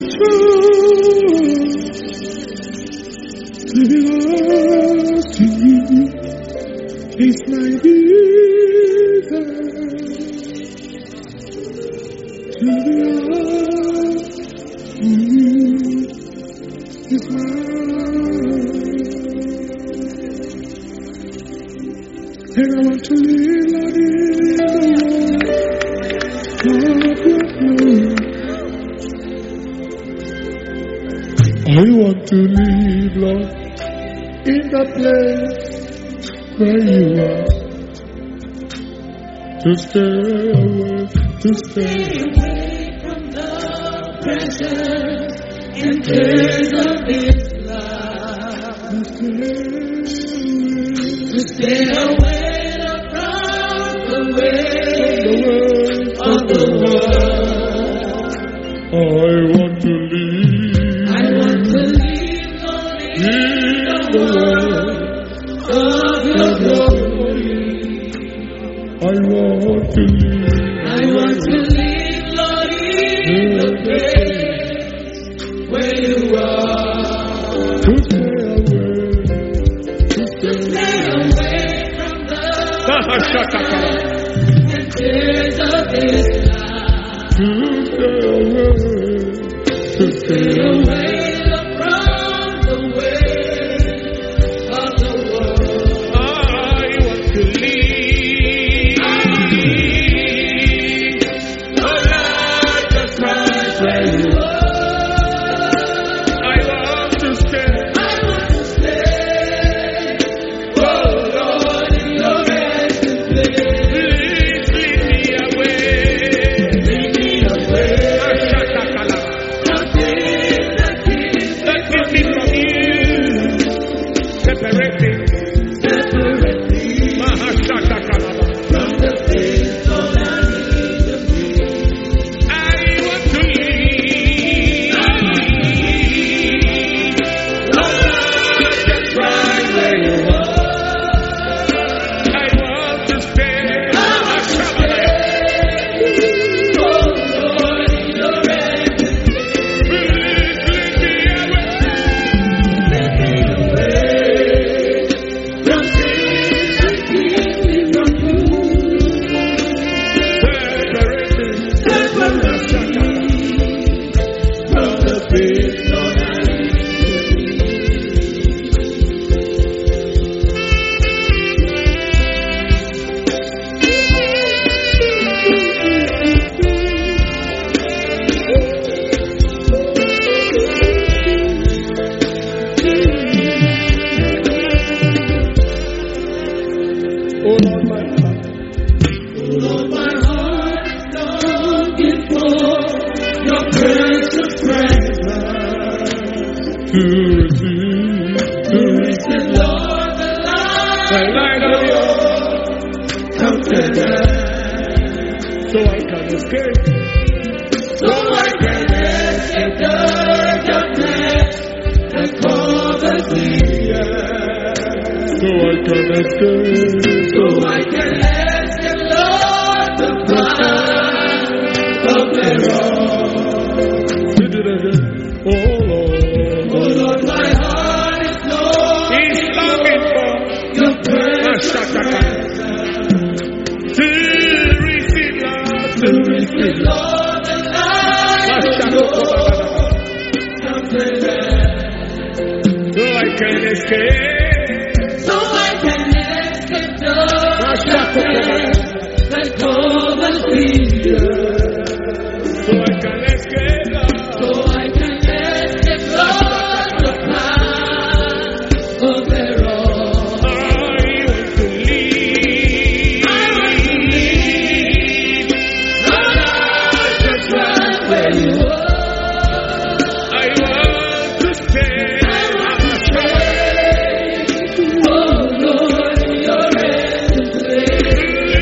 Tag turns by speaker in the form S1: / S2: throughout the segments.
S1: It's my desire to be all for you. It's mine, and I want to live like in the world of your glory. I want to live, Lord, in the place where you are, to stay away from the pressure and cares of this life, to stay away from the way of the world. I want to live, Lord, in the world of your glory. I want to live, Lord, in the place where you are. To stay away from the and tears of this life. To stay away from the way of the world. I want to live. Oh Lord, just right where you are. I want to stay. Oh Lord, in your resting place. Please lead me away. From things that keep me from you. Separate me. From the things Lord I need to be. I want to live. Oh Lord, just right where you are. I want to stay. Oh Lord, in your resting place. Please lead me away. From things that keep me from you. Separate me from the things Lord I need Oh Lord, my heart is longing for your precious presence. To receive, Lord, the light of your countenance. So I can escape. The darkness that covers me. So I can escape. Lord, the pride of error. Oh Lord, my heart is longing for your presence. To receive, Lord, the light of your countenance. So I can escape. That covers me. So I can escape, Lord. The path of error. I want to live. Lord, just right where you are. I want to stay. Oh Lord, in your resting place.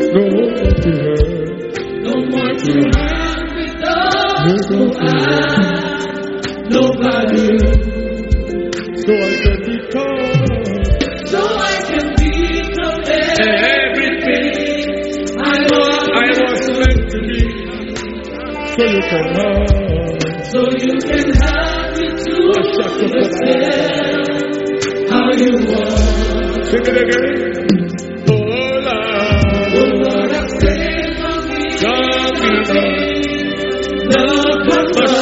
S1: No more to hurt.
S2: No more to hide with those who hide. Nobody.
S1: So I can become.
S2: So I can become everything I
S1: was meant to be. So you can have.
S2: So you can have it to yourself how you want.
S1: Sing it again. Oh Lord,
S2: I pray for me.
S1: no more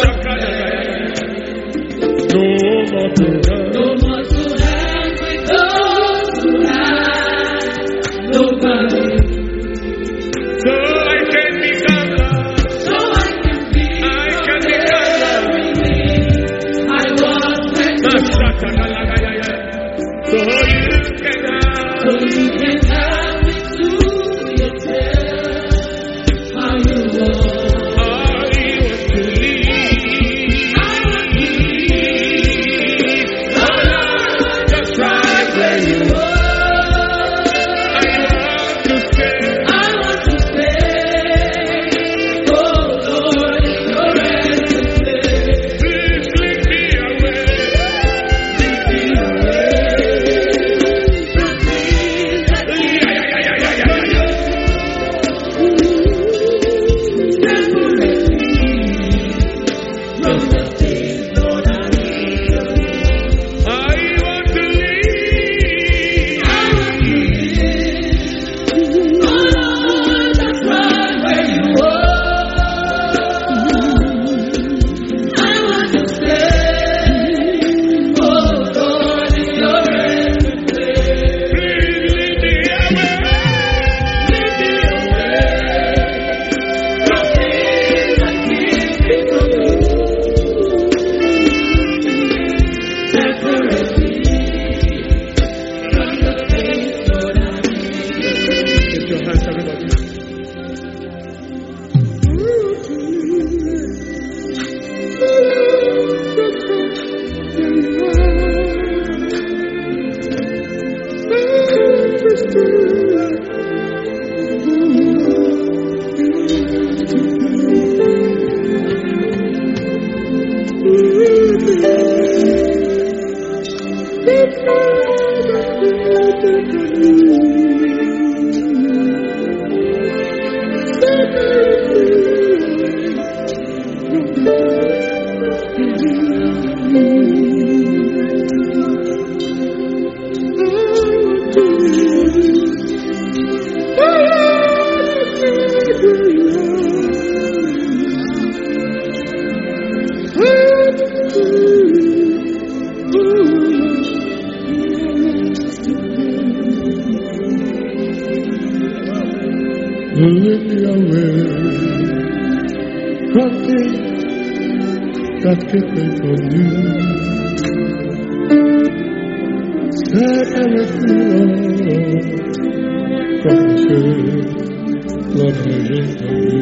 S1: to hurt.
S2: No more to hide with those who hide. Nobody.
S1: So I can become love.
S2: So I can become everything I was meant to be.
S1: So you can have.
S2: So you can have it to yourself how you want.
S1: I want to leave.
S2: I want to leave. Oh Lord,
S1: Just right where you are. I want to stay.
S2: I want to stay. Oh Lord, in your hands to stay.
S1: Please lead me away.
S2: Lead me away from things that keep separate me from the things, Lord, I need of you.
S1: I want to leave.
S2: I want to live. Oh Lord, that's right where you are. I want to stay. Oh Lord, in your hands to stay.
S1: Please lead me away.
S2: Lead me away from things that keep me from you. Separate me from the things, Lord, I need.
S1: Lift your hands, everybody. Lead me away from things that keep me from you. Set everything from the shade, Lord, I live for you.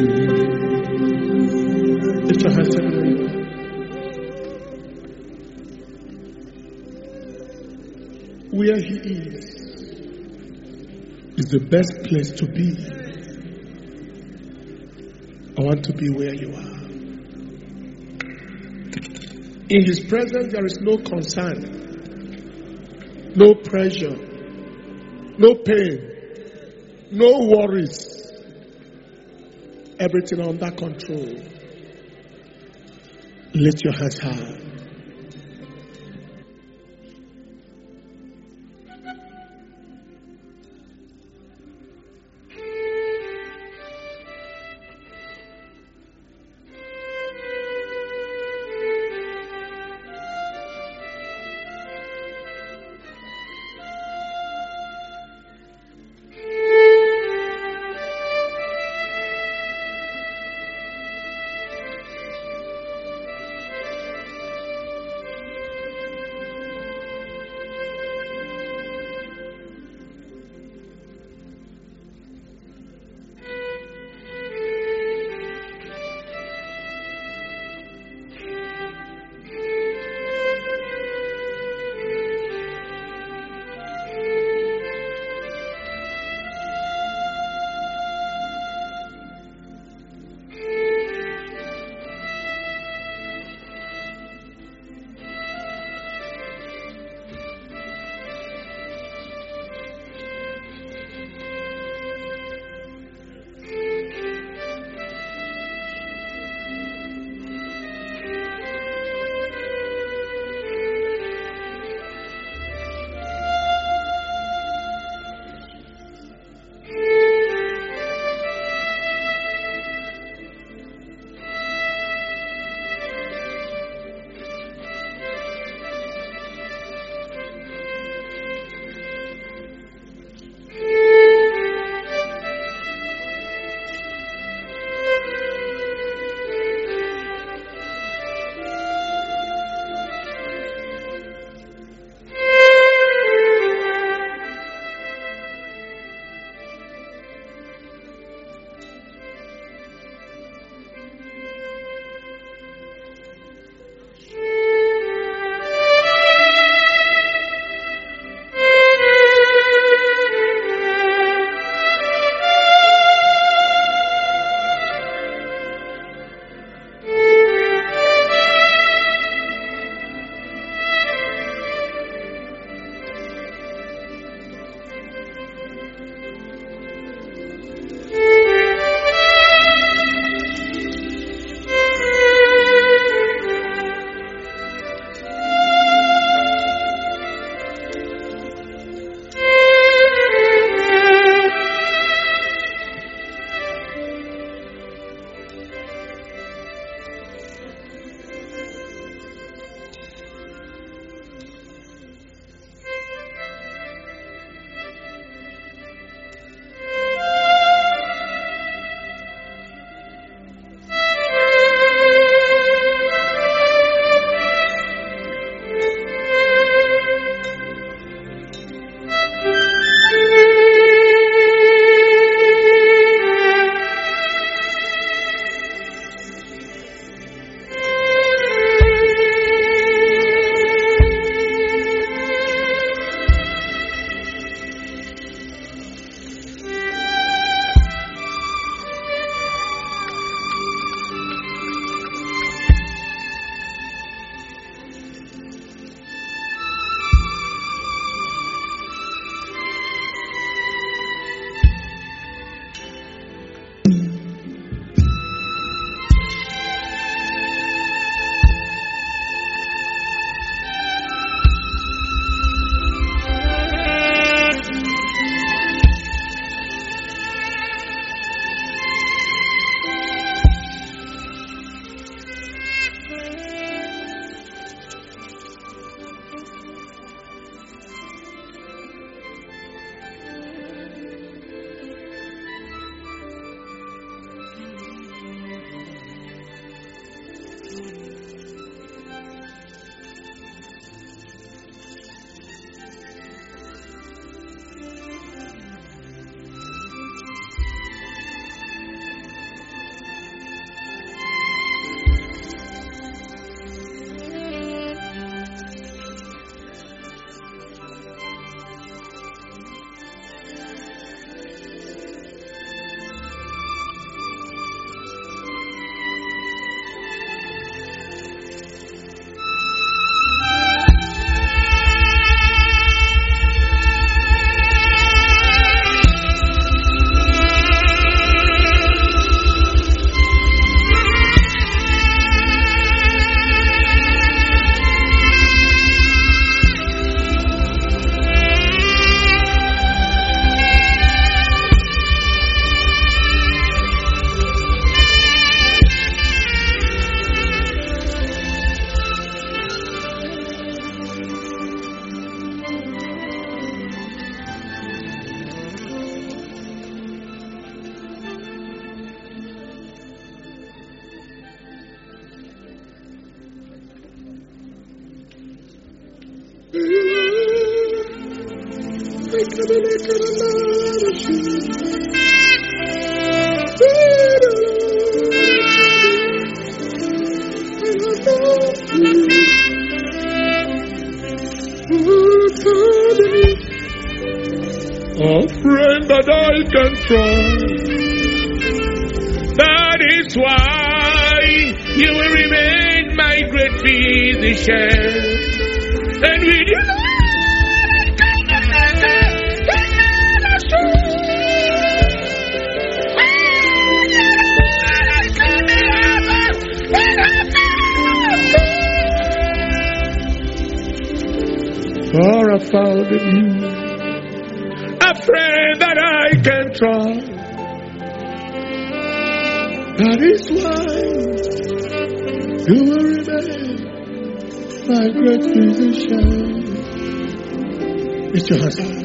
S1: Lift your hands, everybody. Where he is the best place to be. I want to be where you are. In his presence, there is no concern, no pressure, no pain, no worries. Everything under control. Lift your hands high. A friend that I can trust. That is why you will remain my great physician. And with you, for I found in you a friend that I can trust. That is why you will remain my great physician. It's your husband.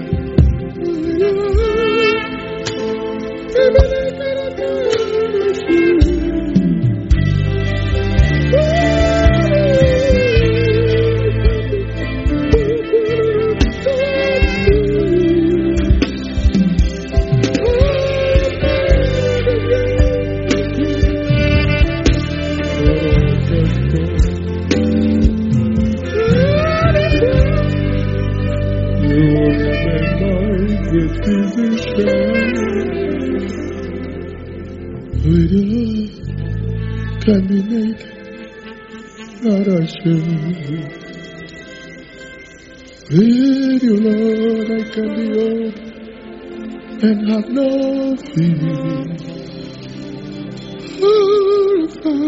S1: With your love can be naked, not ashamed. With your love I can be old and have no fear. Oh,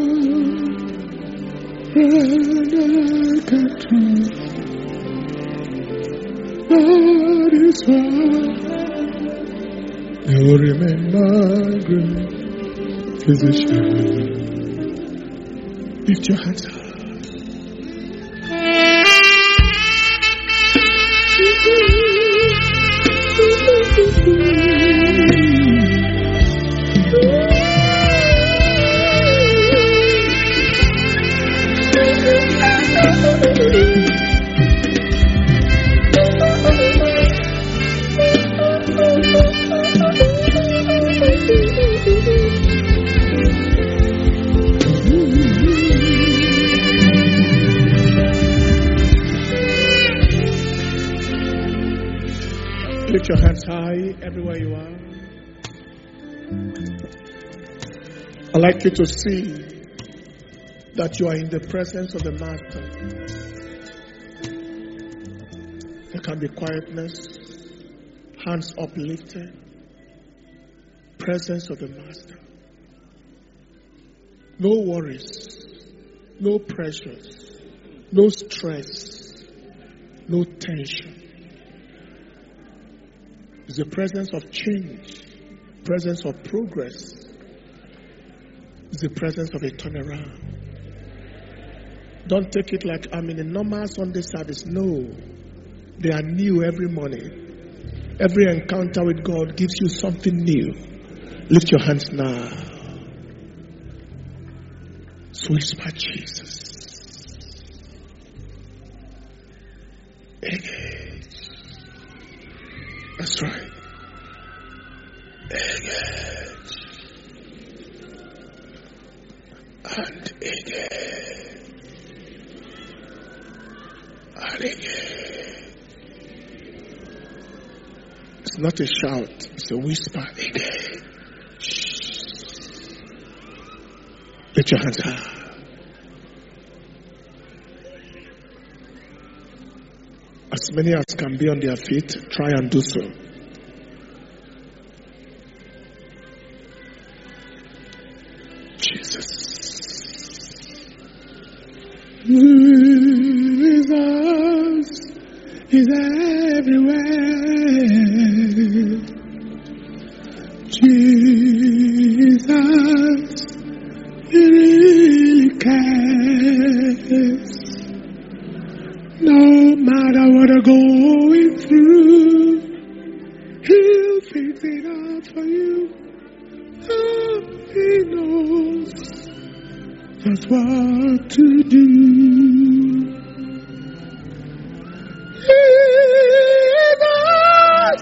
S1: friend I can trust. That is why you will remain my great physician. Lift your hands up. Lift your hands high everywhere you are. I'd like you to see that you are in the presence of the Master. There can be quietness, hands uplifted, presence of the Master. No worries, no pressures, no stress, no tension. It's the presence of change, presence of progress. It's the presence of a turnaround. Don't take it like I'm in a normal Sunday service. No. They are new every morning. Every encounter with God gives you something new. Lift your hands now. So whisper Jesus. Engage. That's right. Engage. And again. And again. It's not a shout, it's a whisper again. Shh. Lift your hands high. As many as can be on their feet, try and do so. Jesus. Jesus is everywhere. Jesus, He really cares. No matter what I'm going through, He'll fix it out for you. Oh, He knows just what to do. Jesus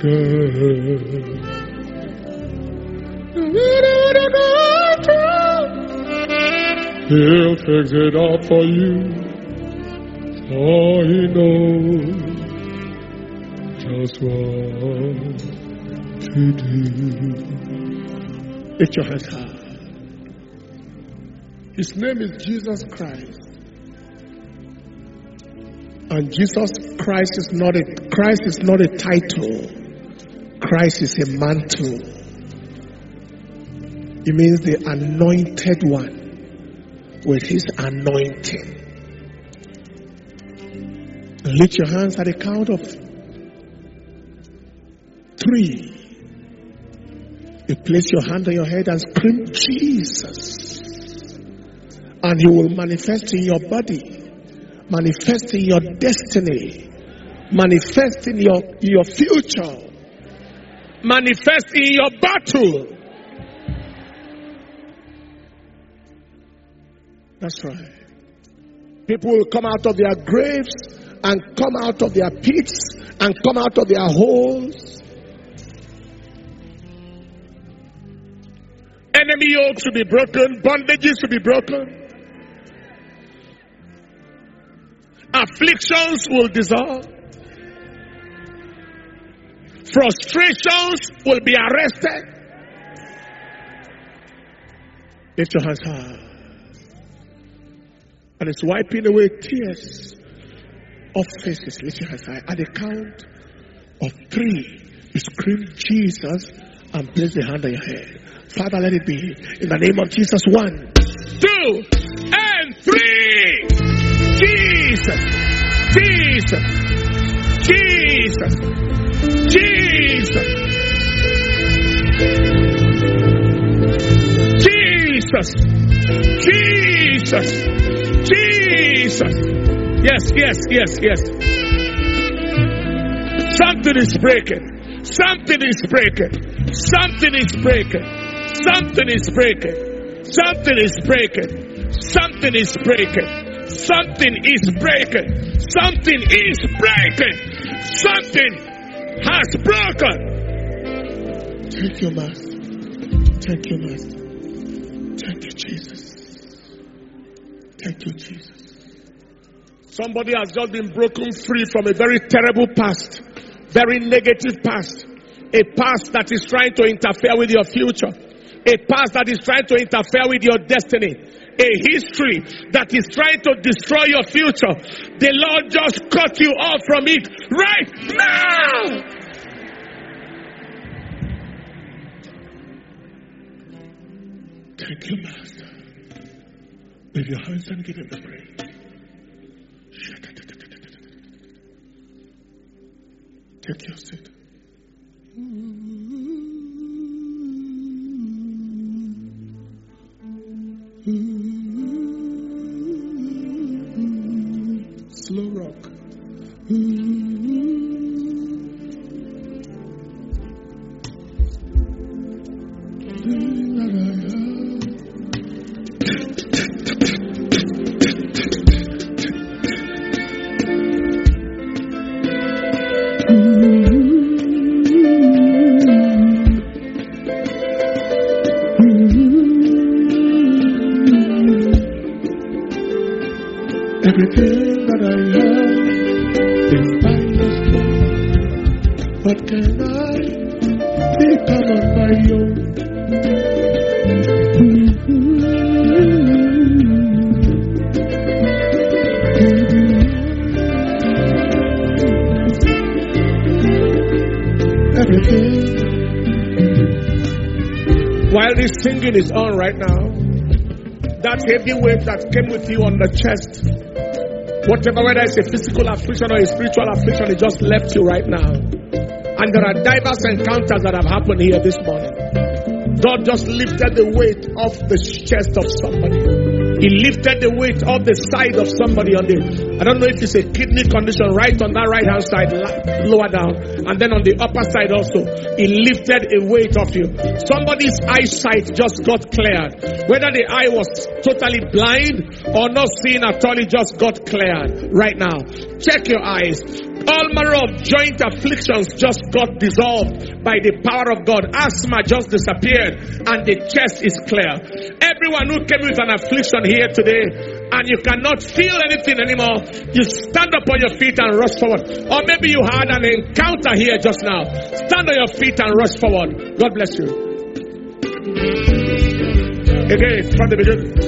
S1: He'll fix it up for you. For He knows just what to do. Lift your hands high. His name is Jesus Christ. And Jesus Christ is not a title. Christ is a mantle. It means the anointed one with his anointing. Lift your hands at the count of 3. You place your hand on your head and scream Jesus. And he will manifest in your body. Manifest in your destiny. Manifest in your future. Manifest in your battle. That's right. People will come out of their graves and come out of their pits and come out of their holes. Enemy yokes will be broken. Bondages will be broken. Afflictions will dissolve. Frustrations will be arrested. Lift your hands high. And it's wiping away tears of faces. Lift your hands high. At the count of 3, you scream Jesus and place the hand on your head. Father, let it be. In the name of Jesus. 1, 2, and 3. Jesus. Jesus. Jesus. Jesus. Jesus. Jesus. Jesus. Yes. Something is breaking. Something is breaking. Something is breaking. Something is breaking. Something is breaking. Something is breaking. Something is breaking. Something is breaking. Something has broken. Thank you, Master. Thank you, Master. Thank you, Jesus. Thank you, Jesus. Somebody has just been broken free from a very terrible past, very negative past, a past that is trying to interfere with your future, a past that is trying to interfere with your destiny, a history that is trying to destroy your future. The Lord just cut you off from it right now. Thank you, Master. With your hands and give him the praise. Take your seat. Slow rock. Everything that I have is by your strength. What can I become on my own? Everything. While this singing is on right now, that heavy weight that came with you on the chest, whatever, whether it's a physical affliction or a spiritual affliction, it just left you right now. And there are diverse encounters that have happened here this morning. God just lifted the weight off the chest of somebody. He lifted the weight off the side of somebody on the, I don't know if it's a kidney condition, right on that right hand side, lower down, and then on the upper side also. He lifted a weight off you. Somebody's eyesight just got cleared. Whether the eye was totally blind or not seeing at all, it just got cleared right now. Check your eyes. All manner of joint afflictions just got dissolved by the power of God. Asthma just disappeared and the chest is clear. Everyone who came with an affliction here today and you cannot feel anything anymore, you stand up on your feet and rush forward. Or maybe you had an encounter here just now. Stand on your feet and rush forward. God bless you. Again, from the beginning.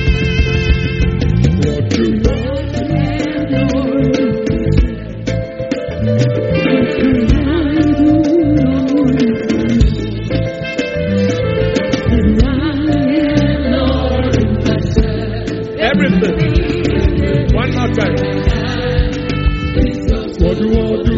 S1: Everything. One more time. What do I do?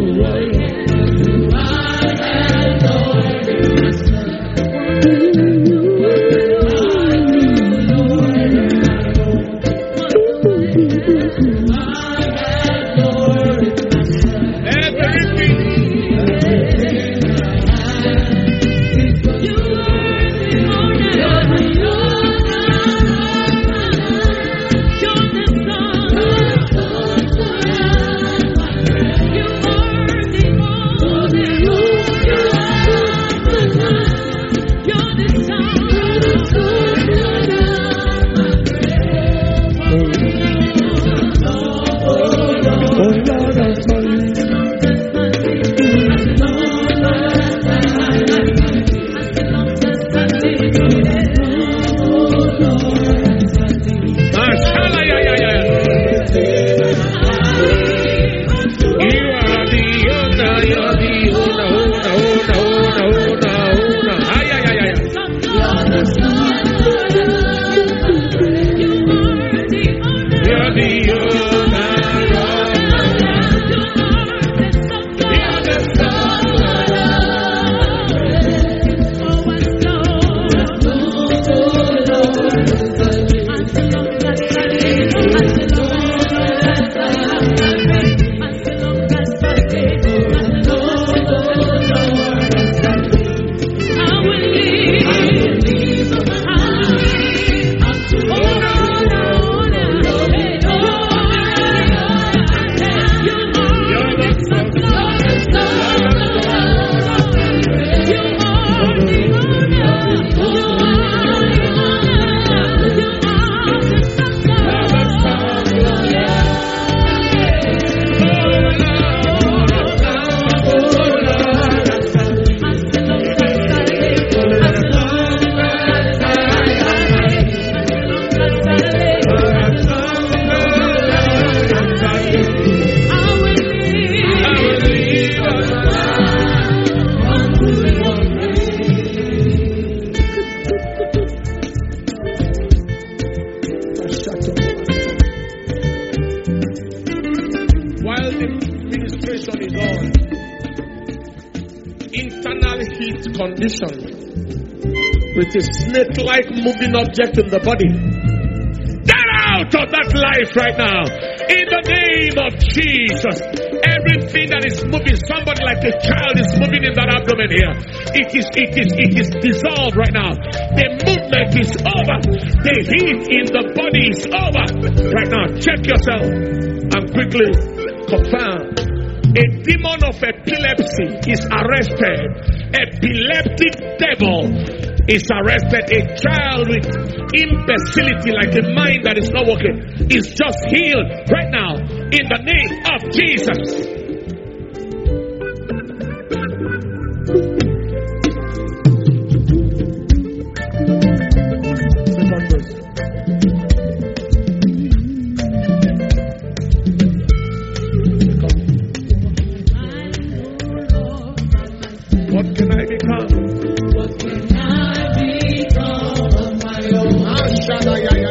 S1: With a snake-like moving object in the body. Get out of that life right now. In the name of Jesus. Everything that is moving, somebody like a child is moving in that abdomen here. It is dissolved right now. The movement is over. The heat in the body is over. Right now, check yourself and quickly confirm. A demon of epilepsy is arrested. Epileptic devil is arrested. A child with imbecility, like a mind that is not working, is just healed right now in the name of Jesus. What can I become? What can I become of my own?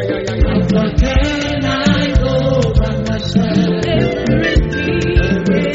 S1: What can I go by myself? Everything.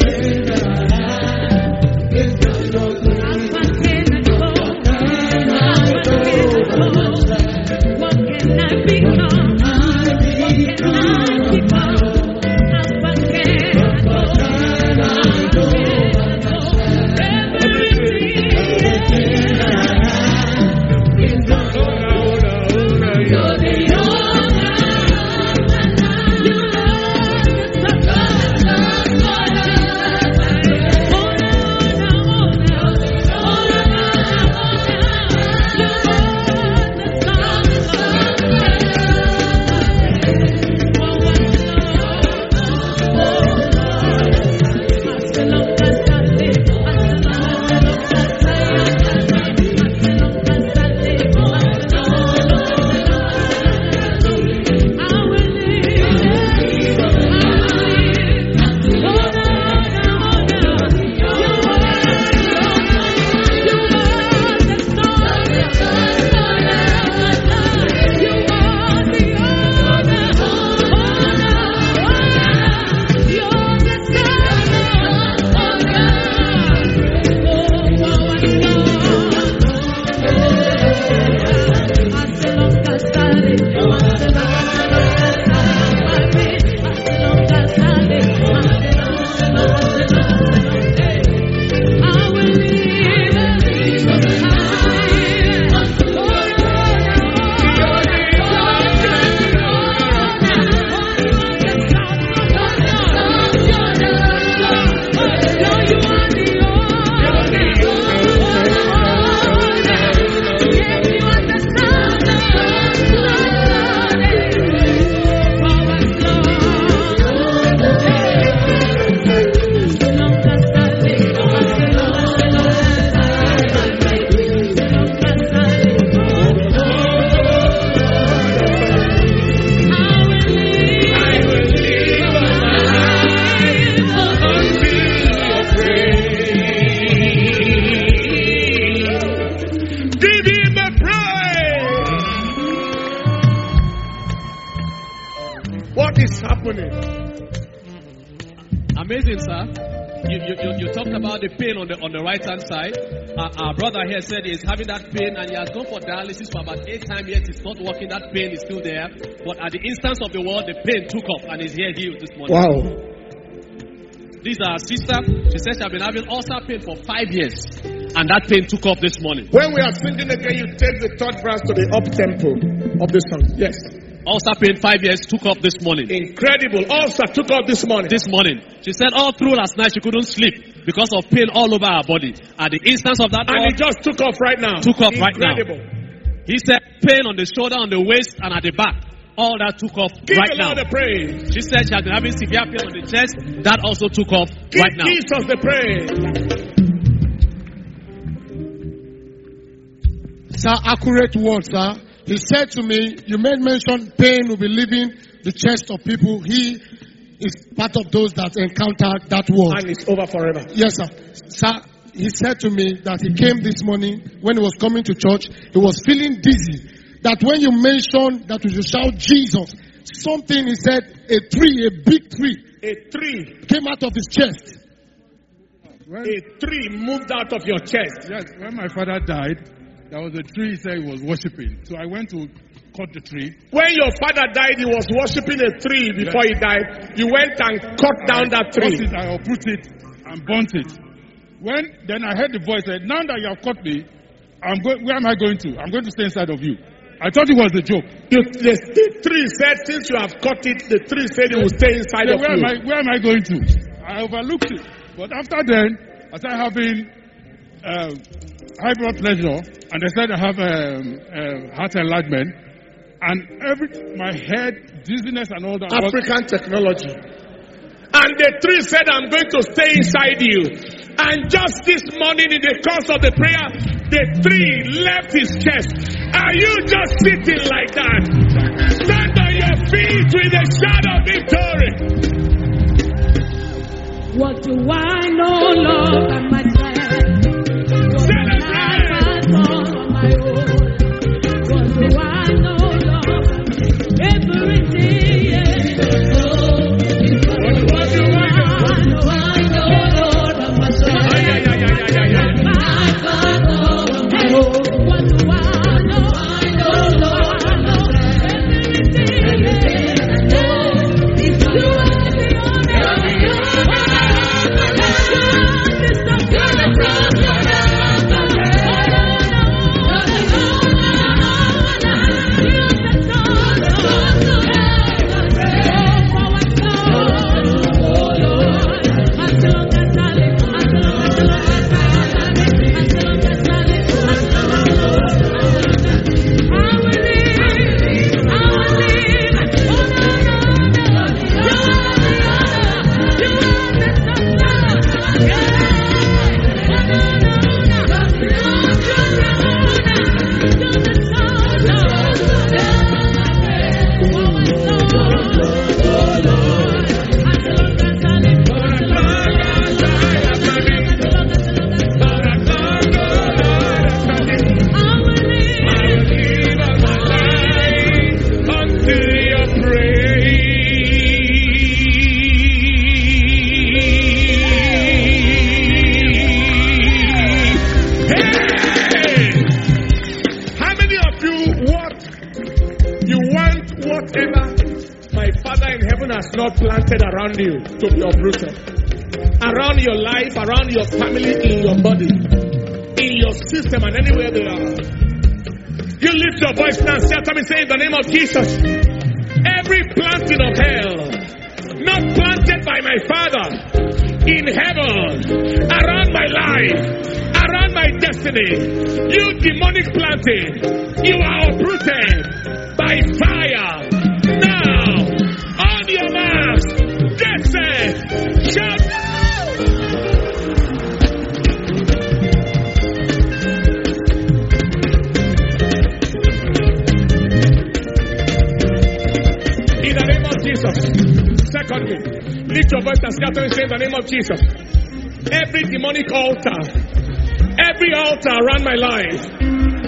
S1: What is happening?
S3: Amazing, sir. You talked about the pain on the right hand side. Our brother here said he's having that pain and he has gone for dialysis for about 8 times yet it's not working. That pain is still there. But at the instance of the word, the pain took off and is here healed this morning.
S1: Wow.
S3: This is our sister. She says she has been having ulcer pain for 5 years. And that pain took off this morning.
S1: When we are singing again, you take the third verse to the up tempo of the song. Yes.
S3: Ulcer pain 5 years took off this morning.
S1: Incredible. Ulcer took off this morning.
S3: This morning. She said all through last night she couldn't sleep because of pain all over her body. At the instance of that,
S1: and it just took off right now.
S3: Took off
S1: Incredible.
S3: right now. He said pain on the shoulder, on the waist, and at the back. All that took off
S1: Give
S3: right
S1: the
S3: now.
S1: Lord the praise.
S3: She said she has been having severe pain on the chest. That also took off right now.
S1: Give Jesus the praise.
S4: Sir, accurate words, sir. He said to me, you made mention pain will be leaving the chest of people. He is part of those that encounter that word.
S1: And it's over forever.
S4: Yes, sir. Sir, he said to me that he came this morning when he was coming to church. He was feeling dizzy. That when you mentioned that we should shout Jesus, something he said, a big tree.
S1: A tree
S4: came out of his chest.
S1: A tree moved out of your chest.
S5: Yes, when my father died, there was a tree he said he was worshipping. So I went to cut the tree.
S1: When your father died, he was worshipping a tree before he died. You went and cut down that tree.
S5: I uprooted it and burnt it. Then I heard the voice said, now that you have cut me, where am I going to? I'm going to stay inside of you. I thought it was a joke.
S1: The tree said, since you have cut it, the tree said it will stay inside of you.
S5: Where am I going to? I overlooked it. But after then, I started having high blood pressure, and they said I have heart enlargement, and my head, dizziness and all that.
S1: African technology. And the tree said, I'm going to stay inside you. And just this morning in the course of the prayer, the tree left his chest. Are you just sitting like that? Stand on your feet with a shout of victory.
S2: What do I know, Lord, by myself?
S1: Celebrate.
S2: On my own. What do I know, Lord? Everything, yes. What do I know, Lord, by myself?
S1: Not planted around you to be uprooted. Around your life, around your family, in your body, in your system, and anywhere they are. You lift your voice now and say after me, say in the name of Jesus, every planting of hell, not planted by my Father in heaven, around my life, around my destiny, you demonic planting, you are uprooted by fire. Now, on your marks, get set, shout out. In the name of Jesus. Secondly, lift your voice and scatter and say in the name of Jesus. Every demonic altar, every altar around my life,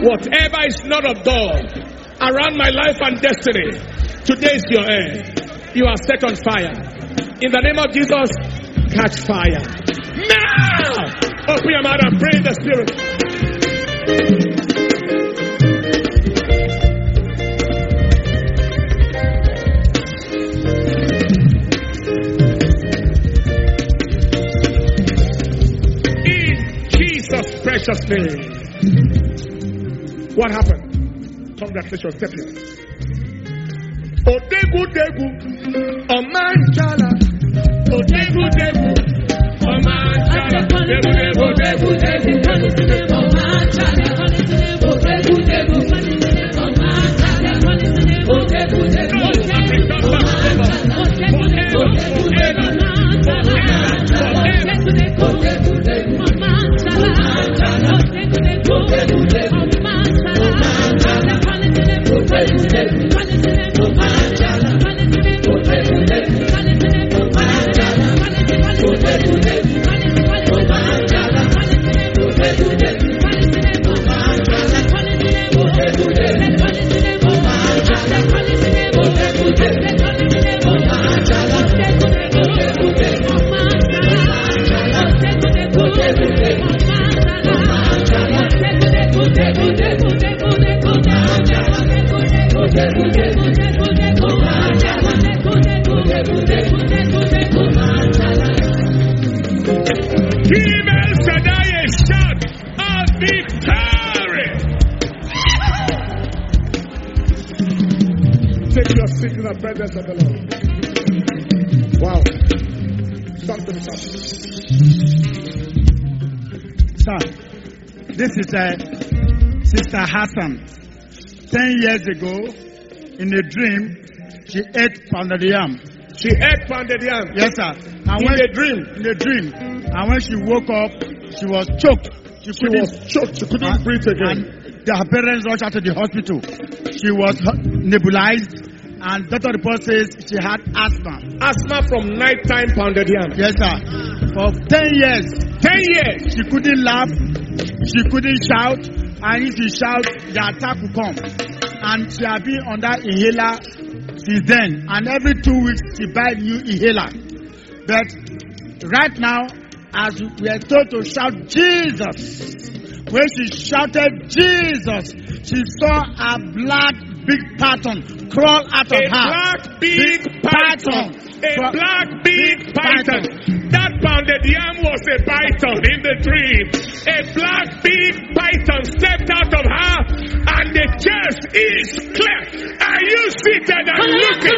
S1: whatever is not of God, around my life and destiny, today is your end. You are set on fire. In the name of Jesus, catch fire. Now! Open your mouth and pray in the Spirit. In Jesus' precious name. What happened? Congratulations, step here. Odegu degu, Omanjala. Odegu degu, Omanjala. Degu degu degu degu, Omanjala. Odegu degu, Omanjala. Odegu degu, in the presence of the Lord. Wow. Something is happening.
S6: Sir, this is Sister Hassan. 10 years ago, in a dream, she ate pounded yam.
S1: She ate pounded yam?
S6: Yes, sir. And
S1: in a dream?
S6: In a dream. And when she woke up, she was choked.
S1: She was choked. She couldn't breathe again.
S6: And her parents rushed her to the hospital. She was nebulized. And doctor report says she had asthma.
S1: Asthma from nighttime pounded yam?
S6: Yes, sir. For 10 years.
S1: 10 years?
S6: She couldn't laugh. She couldn't shout. And if she shouts, the attack will come. And she has been on that inhaler since then. And every 2 weeks, she buys new inhaler. But right now, as we are told to shout Jesus, when she shouted Jesus, she saw a black big python crawl out of her.
S1: Black big python. A black big python. That pounded yam was a python in the dream. A black big python stepped out of her and the chest is clear. Are you seated and looking?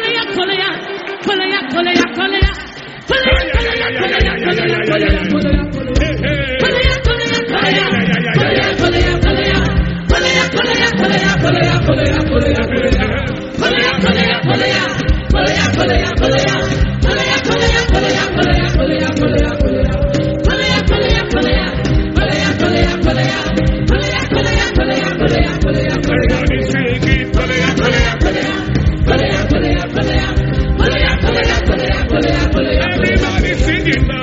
S1: Everybody singing now.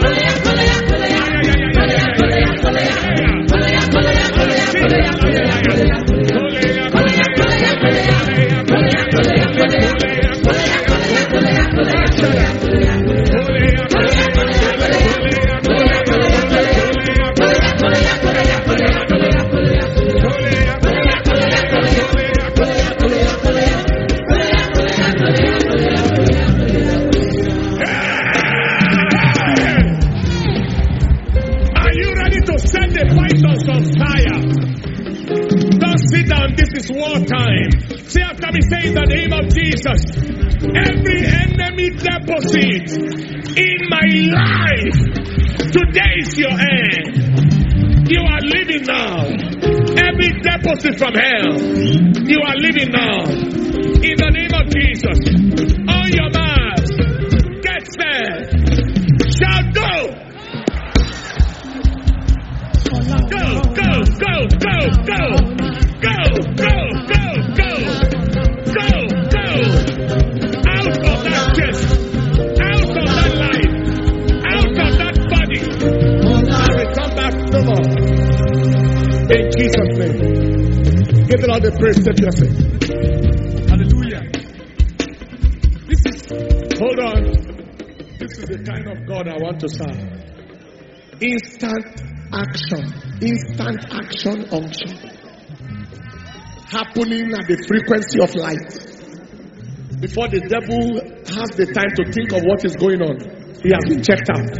S1: Sit down, this is wartime. Say after me, say in the name of Jesus, every enemy deposit in my life, today is your end. You are living now. Every deposit from hell, you are living now. In the name of Jesus, on your marks, get set, shout go. Go, go, go, go, go. Go, go, go, go, go, go, out of that chest, out of that life, out of that body, and return back no more. In Jesus' name. Give the Lord the praise, step yourself.
S6: Hallelujah. This is
S1: Hold on. This is the kind of God I want to serve. Instant action unction. Happening at the frequency of light. Before the devil has the time to think of what is going on, he has been checked out.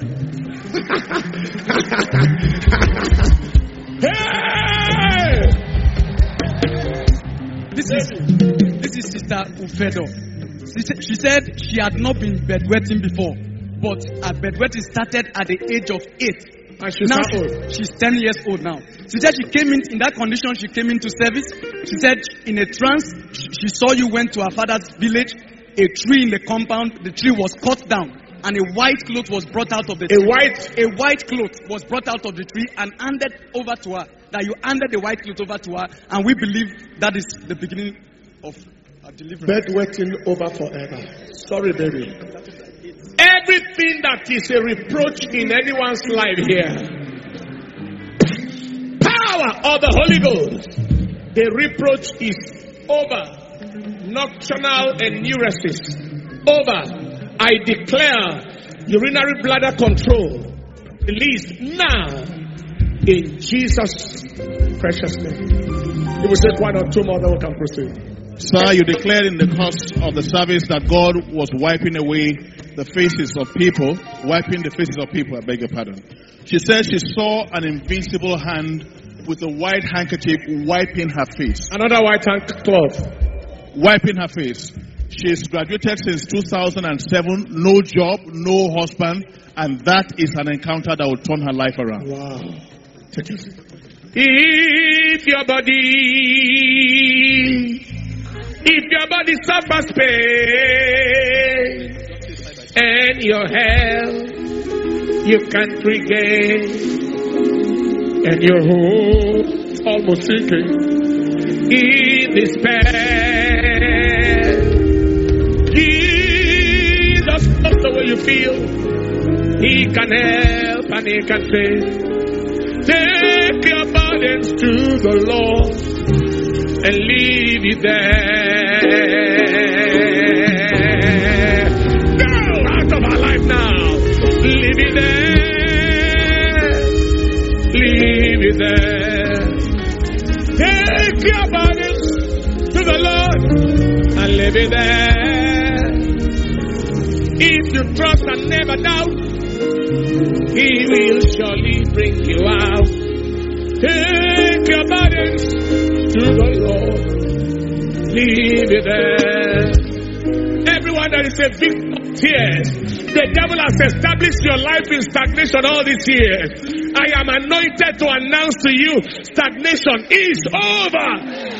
S1: Hey!
S7: This is Sister Ufedo. She said she had not been bedwetting before, but her bedwetting started at the age of 8.
S1: And she's
S7: Now
S1: how old?
S7: she's 10 years old now. She said she came in that condition. She came into service. She said in a trance, she saw you went to her father's village. A tree in the compound, the tree was cut down, and a white cloth was brought out of the tree. A white cloth was brought out of the tree and handed over to her. That you handed the white cloth over to her, and we believe that is the beginning of her deliverance.
S1: Bedwetting over forever. Sorry, baby. Everything that is a reproach in anyone's life here, power of the Holy Ghost, the reproach is over. Nocturnal enuresis, over. I declare urinary bladder control released now in Jesus' precious name. You will take one or two more, then we can proceed.
S8: Sir, you declared in the course of the service that God was wiping away the faces of people, wiping the faces of people, I beg your pardon. She said she saw an invisible hand with a white handkerchief wiping her face.
S1: Another white cloth.
S8: Wiping her face. She's graduated since 2007, no job, no husband, and that is an encounter that will turn her life around.
S1: Wow. Take it. If your body suffers pain and your health you can't regain and your hope is almost sinking in despair, Jesus knows the way you feel. He can help and He can save. Take your burdens to the Lord and leave it there. Go out of our life now. Leave it there. Leave it there. Take your burdens to the Lord and leave it there. If you trust and never doubt, He will surely bring you out. Take your burdens to the Lord. Leave it there. Everyone that is a victim of tears, the devil has established your life in stagnation all these years. I am anointed to announce to you, stagnation is over.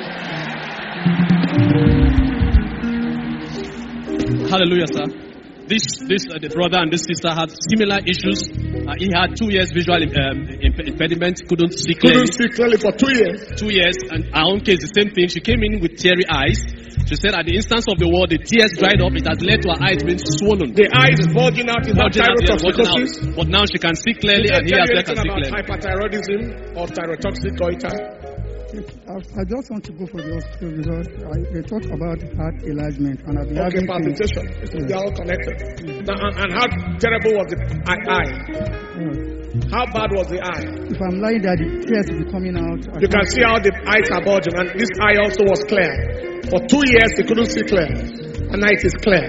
S3: Hallelujah, sir. The brother and this sister had similar issues. He had 2 years visual impediment, couldn't see clearly.
S1: Couldn't see clearly for 2 years.
S3: 2 years, and our own case, the same thing. She came in with teary eyes. She said at the instance of the war, the tears dried up. It has led to her eyes being swollen.
S1: The eyes bulging out in that thyrotoxicosis.
S3: But now she can see clearly, and he has let her see clearly.
S1: Hyperthyroidism or thyrotoxic goiter?
S9: I just want to go for the hospital because they talk about heart enlargement and I've been having
S1: palpitation. They are all connected. Now, and how terrible was the eye? How bad was the eye?
S9: If I'm lying there, the tears will be coming out.
S1: You can see how the eyes are bulging, and this eye also was clear. For 2 years, they couldn't see clear, and now it is clear.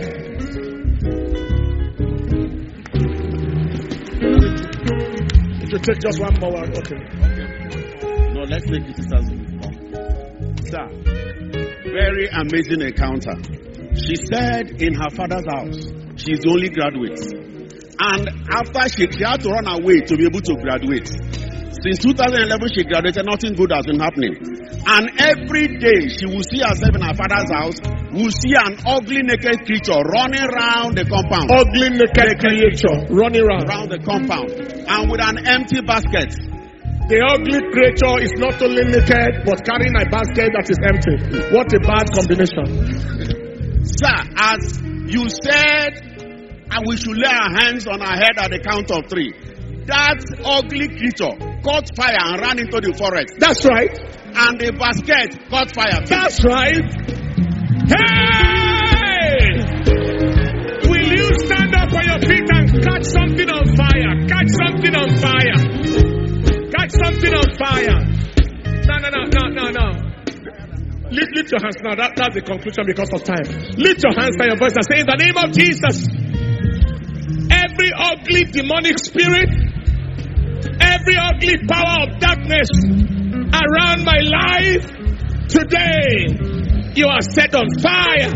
S1: If you take just one more, okay.
S10: No, let's take this as sir. Very amazing encounter. She said in her father's house, she's the only graduate. And after she had to run away to be able to graduate. Since 2011, she graduated, nothing good has been happening. And every day she will see herself in her father's house, will see an ugly naked creature running around the compound.
S1: Ugly naked creature running around
S10: the compound. And with an empty basket.
S1: The ugly creature is not only naked, but carrying a basket that is empty. What a bad combination.
S10: Sir, as you said, and we should lay our hands on our head at the count of 3. That ugly creature caught fire and ran into the forest.
S1: That's right.
S10: And the basket caught fire.
S1: That's right. Hey! We Lift your hands now. That's the conclusion because of time. Lift your hands by your voice and say, in the name of Jesus, every ugly demonic spirit, every ugly power of darkness around my life, today, you are set on fire.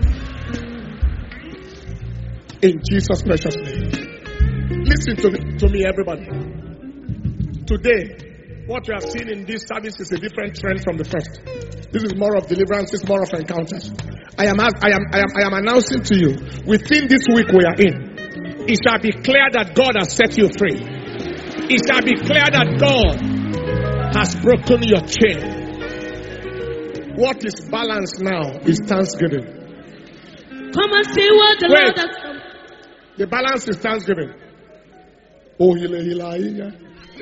S1: In Jesus' precious name. Listen to me, everybody. Today, what you have seen in this service is a different trend from the first. This is more of deliverance, it's more of encounters. I am announcing to you, within this week we are in, it shall be clear that God has set you free. It shall be clear that God has broken your chain. What is balanced now is thanksgiving.
S2: Come and see what the Lord has done.
S1: The balance is thanksgiving. Oh, hila.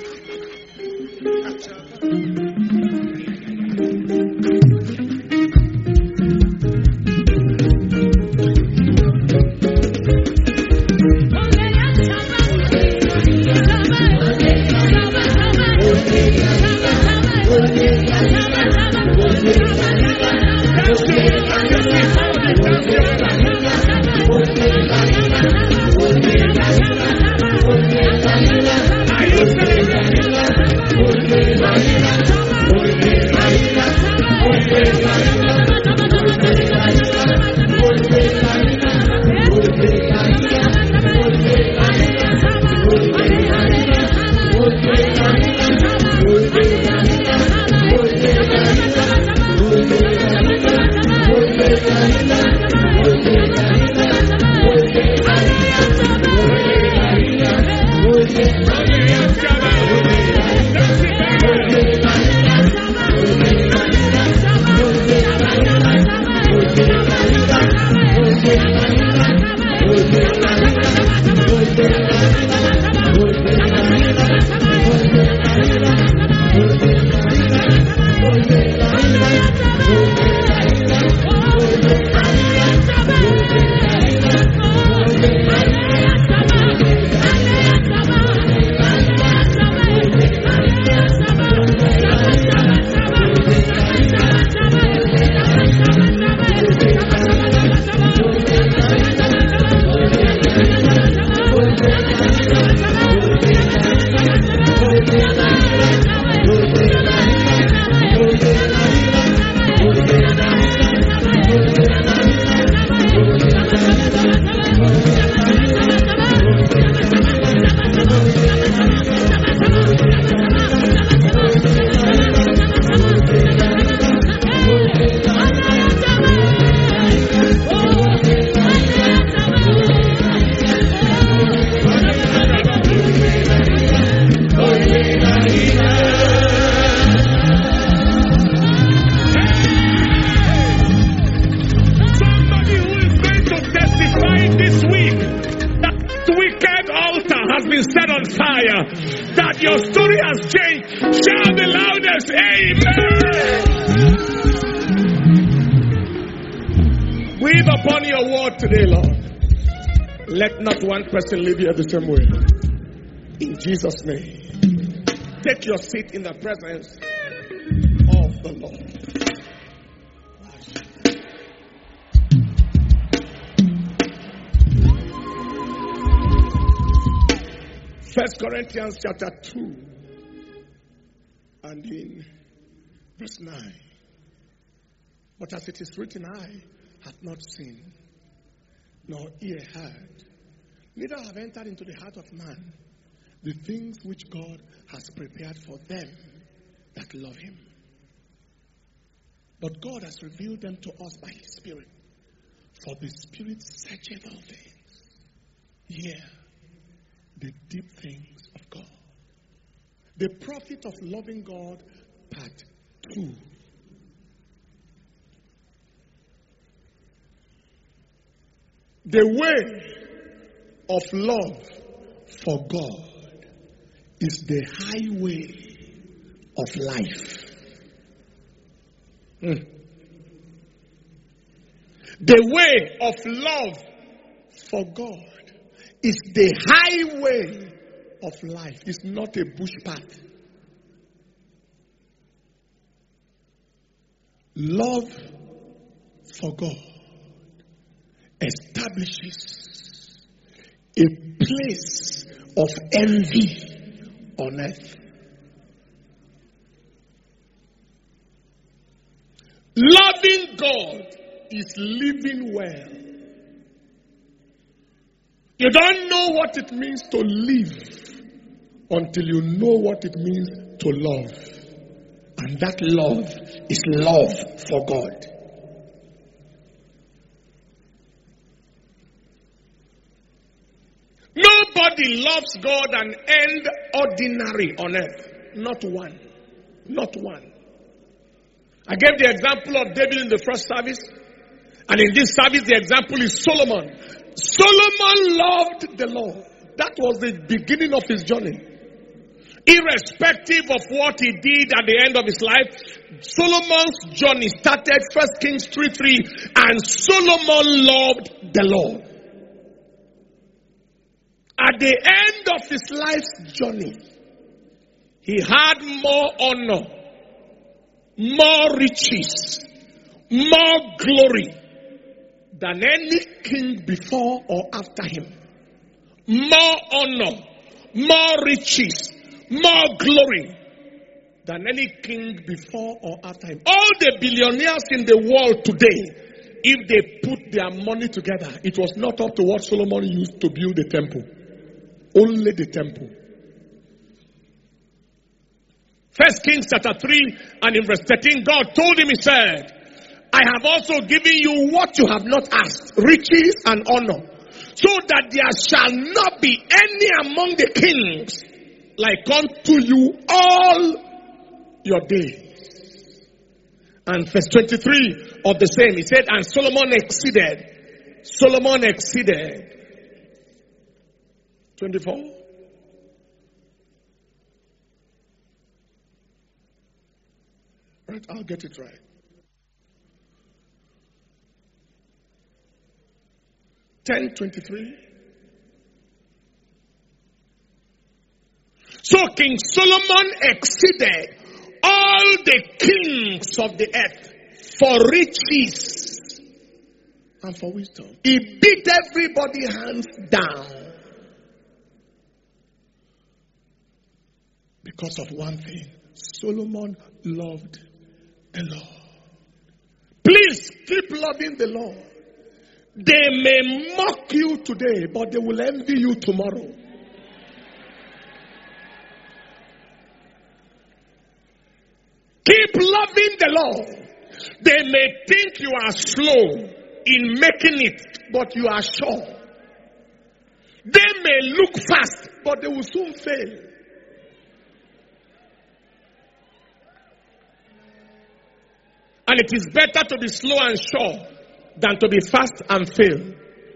S1: That your story has changed. Shout the loudest, amen. Breathe upon your word today, Lord. Let not one person leave here the same way. In Jesus' name. Take your seat in the presence of the Lord. 1 Corinthians chapter 2 and in verse 9. But as it is written, I have not seen, nor ear heard, neither have entered into the heart of man the things which God has prepared for them that love him. But God has revealed them to us by his Spirit. For the Spirit searcheth all things. Yeah. The deep things of God. The profit of loving God, part 2. The way of love for God is the highway of life. The way of love for God is the highway of life. It's not a bush path. Love for God establishes a place of envy on earth. Loving God is living well. You don't know what it means to live until you know what it means to love. And that love is love for God. Nobody loves God and end ordinary on earth. Not one. Not one. I gave the example of David in the first service. And in this service, the example is Solomon. Solomon loved the Lord. That was the beginning of his journey. Irrespective of what he did at the end of his life, Solomon's journey started 1 Kings 3:3, and Solomon loved the Lord. At the end of his life's journey, he had more honor, more riches, more glory than any king before or after him. More honor, more riches, more glory than any king before or after him. All the billionaires in the world today, if they put their money together, it was not up to what Solomon used to build the temple. Only the temple. 1 Kings chapter 3 and in verse 13, God told him, he said, I have also given you what you have not asked, riches and honor, so that there shall not be any among the kings like unto you all your days. And verse 23 of the same, he said, and Solomon exceeded 24. Right, I'll get it right. 10:23. So King Solomon exceeded all the kings of the earth for riches and for wisdom. He beat everybody hands down because of one thing. Solomon loved the Lord. Please keep loving the Lord. They may mock you today, but they will envy you tomorrow. Keep loving the Lord. They may think you are slow in making it, but you are sure. They may look fast, but they will soon fail. And it is better to be slow and sure than to be fast and fail.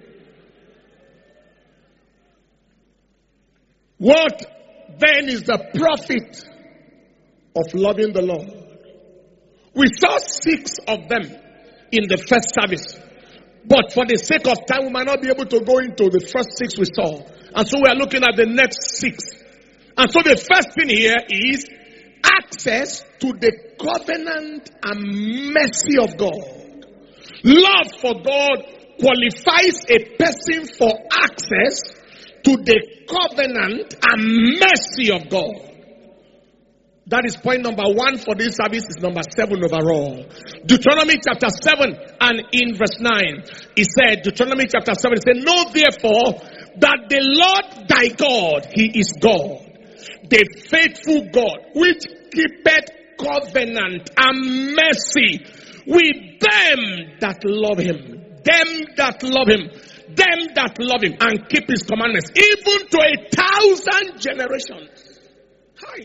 S1: What then is the profit of loving the Lord? We saw 6 of them in the first service. But for the sake of time, we might not be able to go into the first 6 we saw. And so we are looking at the next 6. And so the first thing here is access to the covenant and mercy of God. Love for God qualifies a person for access to the covenant and mercy of God. That is point number 1 for this service. Is number 7 overall. Deuteronomy chapter 7 and in verse 9. He said, Deuteronomy chapter 7, he said, know therefore that the Lord thy God, he is God, the faithful God, which keepeth covenant and mercy with them that love him. Them that love him. Them that love him and keep his commandments. Even to 1,000 generations. Hi.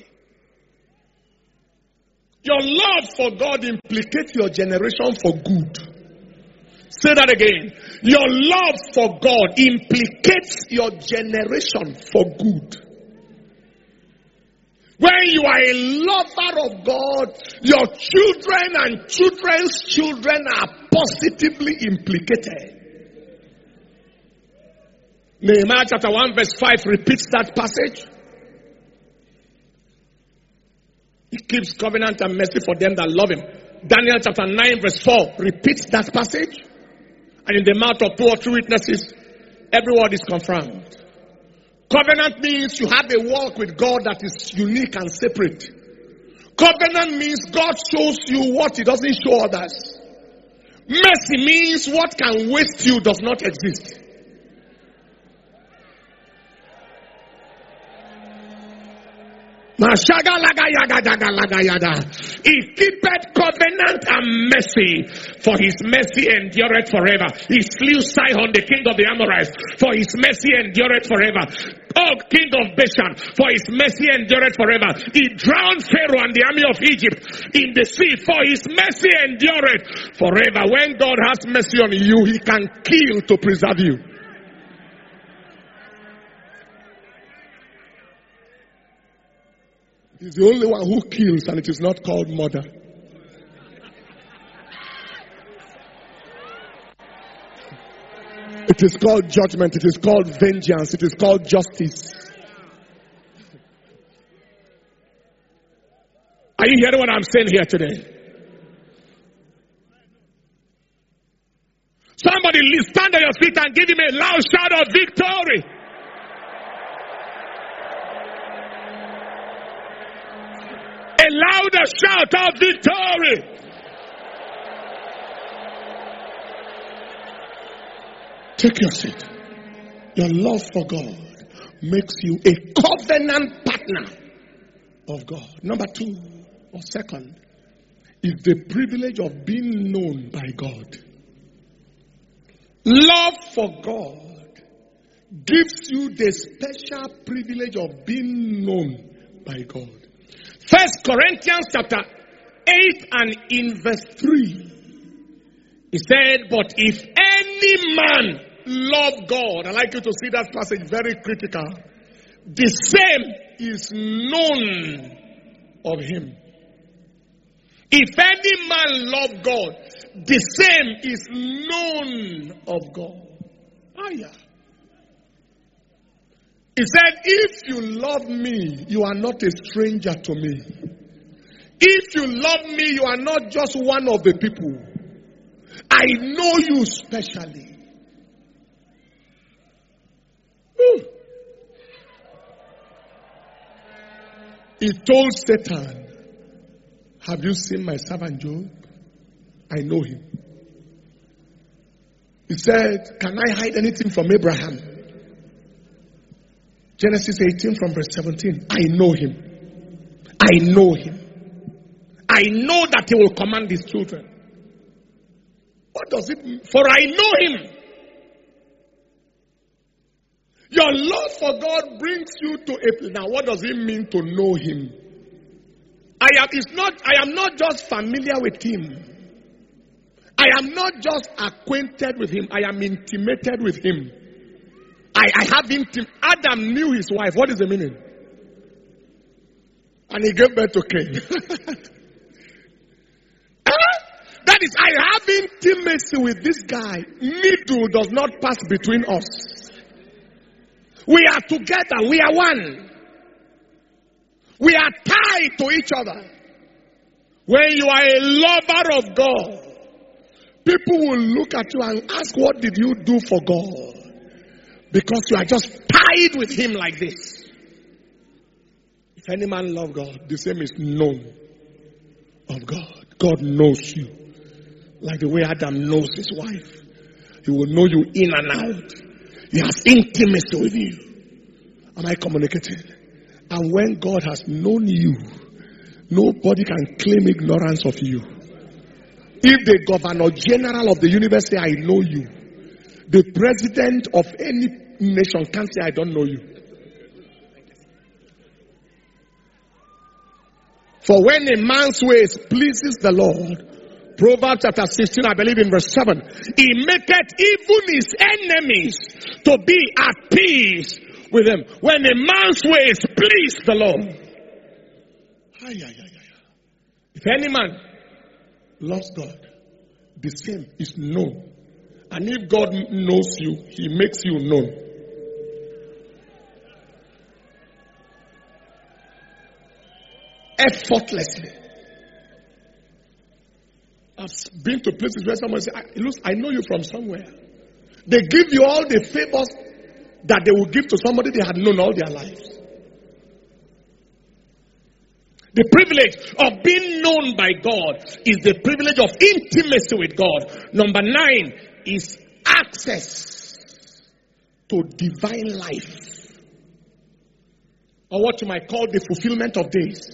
S1: Your love for God implicates your generation for good. Say that again. Your love for God implicates your generation for good. When you are a lover of God, your children and children's children are positively implicated. Nehemiah chapter 1 verse 5 repeats that passage. He keeps covenant and mercy for them that love him. Daniel chapter 9 verse 4 repeats that passage. And in the mouth of 2 or 3 witnesses, every word is confirmed. Covenant means you have a walk with God that is unique and separate. Covenant means God shows you what He doesn't show others. Mercy means what can waste you does not exist. He keepeth covenant and mercy, for His mercy endureth forever. He slew Sihon, the king of the Amorites, for His mercy endureth forever. Og, king of Bashan, for His mercy endureth forever. He drowned Pharaoh and the army of Egypt in the sea, for His mercy endureth forever. When God has mercy on you, He can kill to preserve you. He's the only one who kills, and it is not called murder. It is called judgment. It is called vengeance. It is called justice. Are you hearing what I'm saying here today? Somebody stand on your feet and give Him a loud shout of victory. A louder shout of victory. Take your seat. Your love for God makes you a covenant partner of God. Number 2 or second is the privilege of being known by God. Love for God gives you the special privilege of being known by God. 1 Corinthians chapter 8 and in verse 3. He said, but if any man love God, I like you to see that passage very critical. The same is known of him. If any man love God, the same is known of God. Ah, yeah. He said, if you love me, you are not a stranger to me. If you love me, you are not just one of the people. I know you specially. He told Satan, have you seen my servant Job? I know him. He said, can I hide anything from Abraham? Genesis 18 from verse 17. I know him. I know him. I know that he will command his children. What does it mean? For I know him. Your love for God brings you to a... Now, what does it mean to know him? I am not just familiar with him. I am not just acquainted with him. I am intimated with him. I have intimacy. Adam knew his wife. What is the meaning? And he gave birth to Cain. That is, I have intimacy with this guy. Middle does not pass between us. We are together. We are one. We are tied to each other. When you are a lover of God, people will look at you and ask, what did you do for God? Because you are just tied with him like this. If any man love God, the same is known of God. God knows you. Like the way Adam knows his wife. He will know you in and out. He has intimacy with you. Am I communicating? And when God has known you, nobody can claim ignorance of you. If the governor general of the universe say, I know you, the president of any nation can't say, I don't know you. For when a man's ways pleases the Lord, Proverbs chapter 16, I believe in verse 7, he maketh even his enemies to be at peace with him. When a man's ways please the Lord. If any man loves God, the same is known. And if God knows you, he makes you known. Effortlessly.
S4: I've been to places where someone says, I know you from somewhere. They give you all the favors that they will give to somebody they had known all their lives. The privilege of being known by God is the privilege of intimacy with God. Number 9 is access to divine life. Or what you might call the fulfillment of days.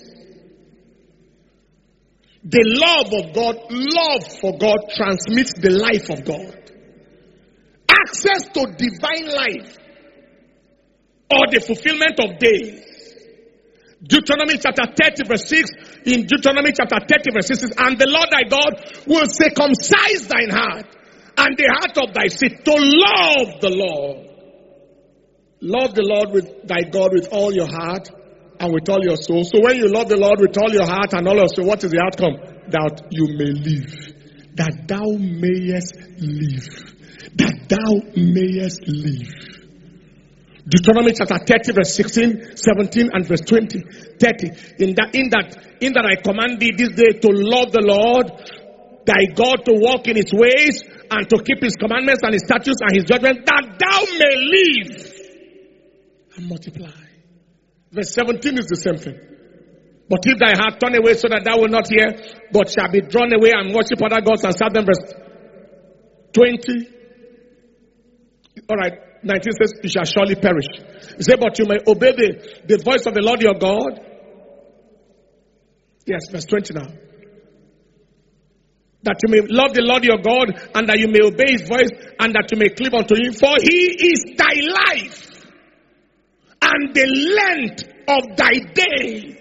S4: The love for God transmits the life of God. Access to divine life or the fulfillment of days. Deuteronomy chapter 30 verse 6. In Deuteronomy chapter 30 verse 6 says, and the Lord thy God will circumcise thine heart and the heart of thy seed to love the Lord. Love the Lord with thy God with all your heart and with all your soul. So when you love the Lord with all your heart and all your soul, what is the outcome? That you may live. That thou mayest live. That thou mayest live. Deuteronomy chapter 30 verse 16, 17 and verse 20. 30. In that I command thee this day to love the Lord thy God, to walk in his ways and to keep his commandments and his statutes and his judgments, that thou may live and multiply. Verse 17 is the same thing. But if thy heart turn away so that thou will not hear, but shall be drawn away and worship other gods and serve them. Verse 20. Alright, 19 says, you shall surely perish. He said, but you may obey the voice of the Lord your God. Yes, verse 20 now. That you may love the Lord your God, and that you may obey his voice, and that you may cleave unto him. For he is thy life, and the length of thy days.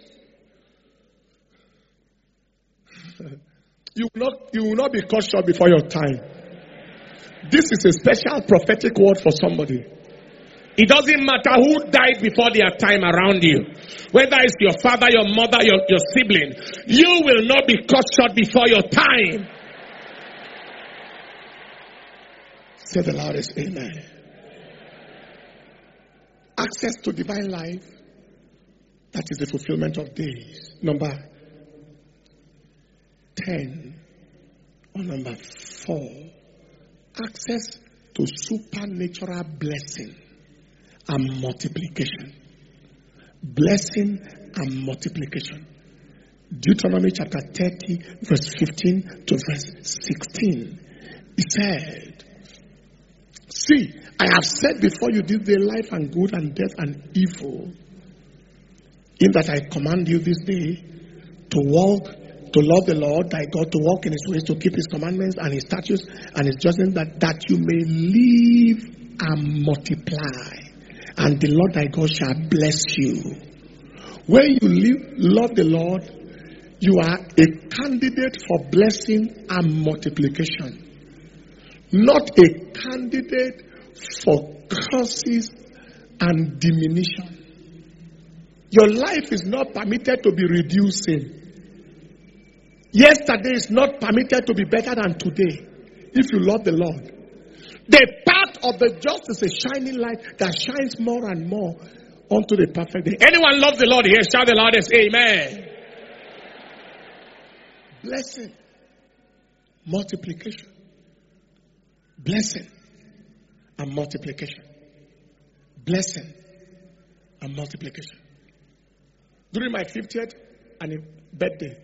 S4: You will not be cut short before your time. This is a special prophetic word for somebody. It doesn't matter who died before their time around you. Whether it's your father, your mother, your sibling. You will not be cut short before your time. Say the loudest amen. Access to divine life. That is the fulfillment of days. Number 10. Or number 4. Access to supernatural blessing and multiplication. Blessing and multiplication. Deuteronomy chapter 30 verse 15 to verse 16. He said, see, I have set before you this day life and good and death and evil. In that I command you this day to walk, to love the Lord thy God, to walk in his ways, to keep his commandments and his statutes and his judgments, that you may live and multiply. And the Lord thy God shall bless you. When you love the Lord, you are a candidate for blessing and multiplication. Not a candidate for curses and diminution. Your life is not permitted to be reducing. Yesterday is not permitted to be better than today if you love the Lord. The path of the just is a shining light that shines more and more unto the perfect day. Anyone love the Lord here? Shout the loudest amen. Blessing, multiplication. Blessing and multiplication. Blessing and multiplication. During my 50th birthday,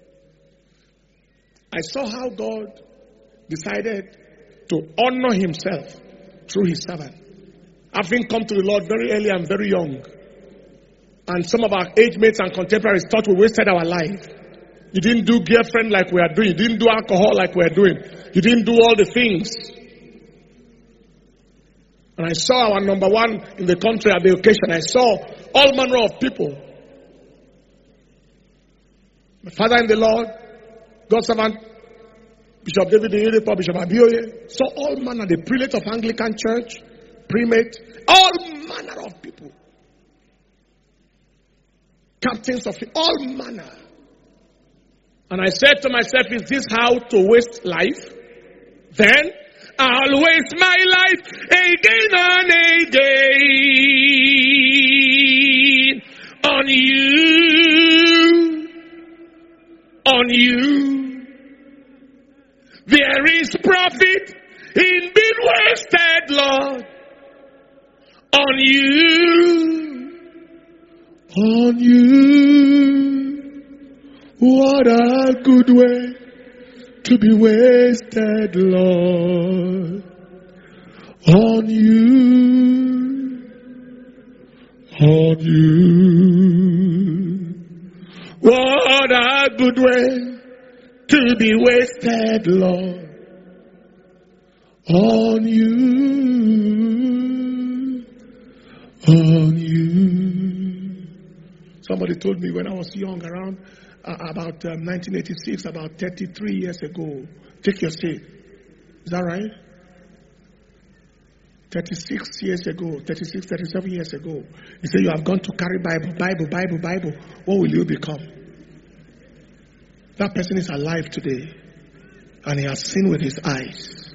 S4: I saw how God decided to honor himself through his servant. Having come to the Lord very early and very young, and some of our age mates and contemporaries thought we wasted our life. You didn't do girlfriend like we are doing. You didn't do alcohol like we are doing. You didn't do all the things. And I saw our number one in the country at the occasion. I saw all manner of people. My father in the Lord, God's servant, Bishop David Oyedepo, Bishop Abioye, saw all manner, the prelate of Anglican Church, primate, all manner of people. Captains of all manner. And I said to myself, is this how to waste life? Then I'll waste my life again and again on you,
S1: On you. On you. What a good way to be wasted, Lord. On you. On you. What a good way to be wasted, Lord. On you. On you. Somebody told me when I was young, around about 1986, about 33 years ago. Take your seat. Is that right? 36 years ago, 36, 37 years ago. He said, you have gone to carry Bible. What will you become? That person is alive today. And he has seen with his eyes.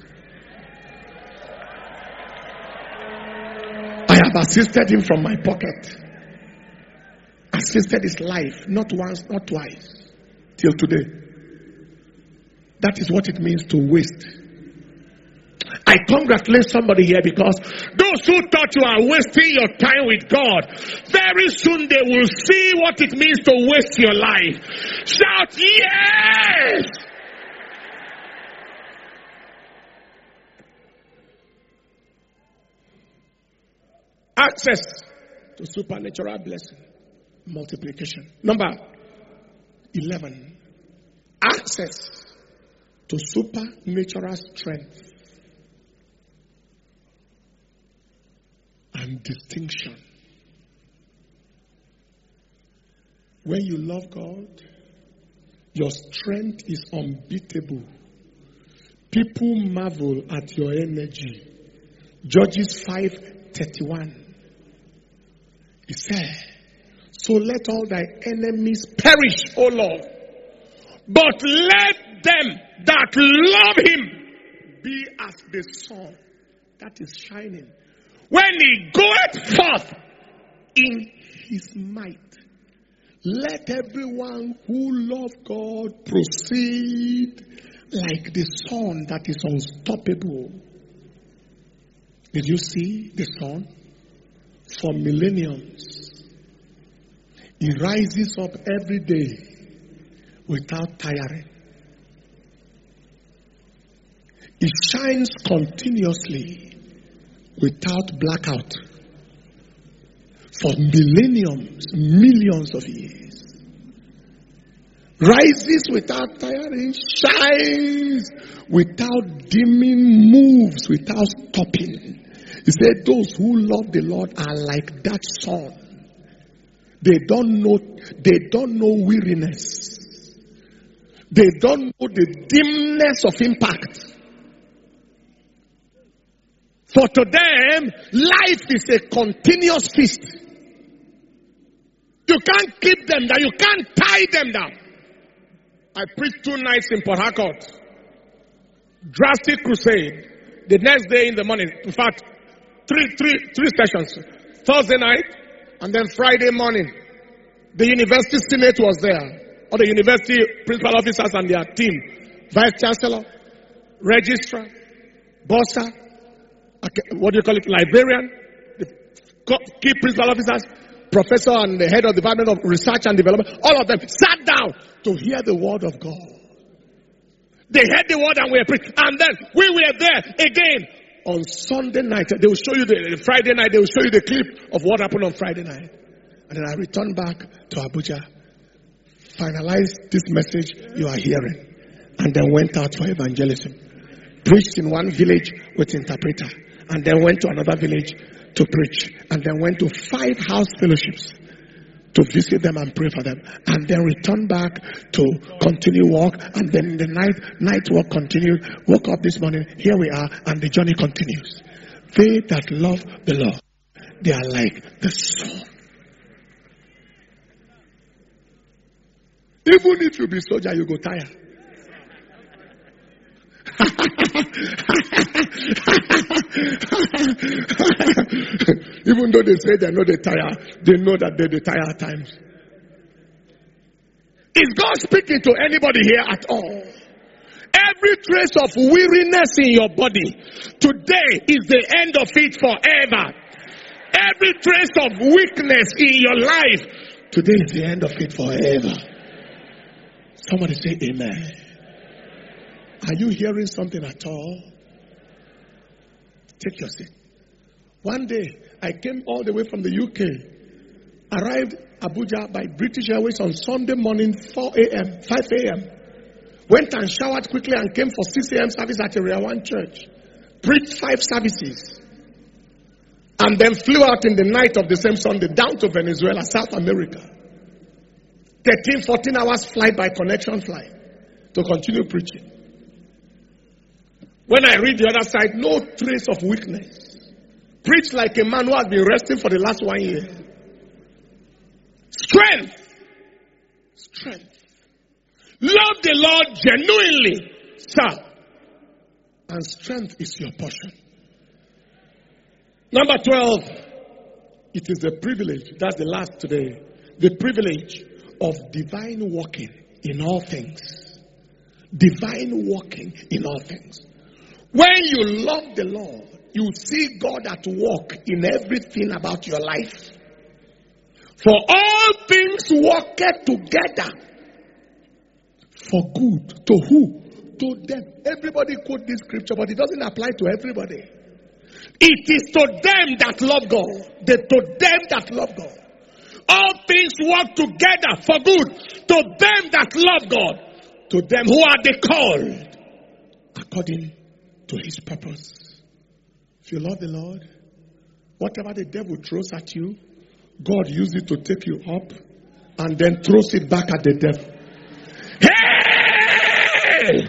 S1: I have assisted him from my pocket. Assisted his life, not once, not twice, till today. That is what it means to waste. I congratulate somebody here because those who thought you are wasting your time with God, very soon they will see what it means to waste your life. Shout, yes! Access to supernatural blessing. Multiplication. Number 11. Access to supernatural strength and distinction. When you love God, your strength is unbeatable. People marvel at your energy. Judges 5:31. He said, so let all thy enemies perish, O Lord. But let them that love him be as the sun that is shining when he goeth forth in his might. Let everyone who loves God proceed like the sun that is unstoppable. Did you see the sun? For millenniums. He rises up every day without tiring. It shines continuously without blackout. For millenniums, millions of years. Rises without tiring, shines without dimming, moves without stopping. He said those who love the Lord are like that sun. They don't know weariness. They don't know the dimness of impact. For to them, life is a continuous feast. You can't keep them down. You can't tie them down. I preached 2 nights in Port Harcourt. Drastic crusade. The next day in the morning. In fact, three sessions. Thursday night and then Friday morning. The university senate was there. All the university principal officers and their team. Vice Chancellor, Registrar, Bossa, librarian, the key principal officers, professor and the head of the Department of Research and Development, all of them sat down to hear the word of God. They heard the word and we were preaching. And then we were there again on Sunday night. They will show you the Friday night. They will show you the clip of what happened on Friday night. And then I returned back to Abuja, finalized this message you are hearing, and then went out for evangelism. Preached in one village with interpreter, and then went to another village to preach, and then went to 5 house fellowships to visit them and pray for them, and then returned back to continue work, and then the night work continued. Woke up this morning, here we are, and the journey continues. They that love the Lord, they are like the sun. Even if you be soldier, you go tired. Even though they say they know they tire, they know that they tire at times. Is God speaking to anybody here at all? Every trace of weariness in your body, today is the end of it forever. Every trace of weakness in your life, today is the end of it forever. Somebody say amen. Are you hearing something at all? Take your seat. One day, I came all the way from the UK, arrived Abuja by British Airways on Sunday morning, 5 a.m. Went and showered quickly and came for 6 a.m. service at Area 1 Church. Preached 5 services. And then flew out in the night of the same Sunday down to Venezuela, South America. 13, 14 hours flight by connection flight to continue preaching. When I read the other side, no trace of weakness. Preach like a man who has been resting for the last 1 year. Strength. Strength. Love the Lord genuinely, sir. And strength is your portion. Number 12. It is the privilege. That's the last today. The privilege of divine walking in all things. Divine walking in all things. When you love the Lord, you see God at work in everything about your life. For all things work together for good. To who? To them. Everybody quote this scripture, but it doesn't apply to everybody. It is to them that love God. To them that love God. All things work together for good. To them that love God. To them who are the called according to his purpose. If you love the Lord, whatever the devil throws at you, God uses it to take you up and then throws it back at the devil. Hey!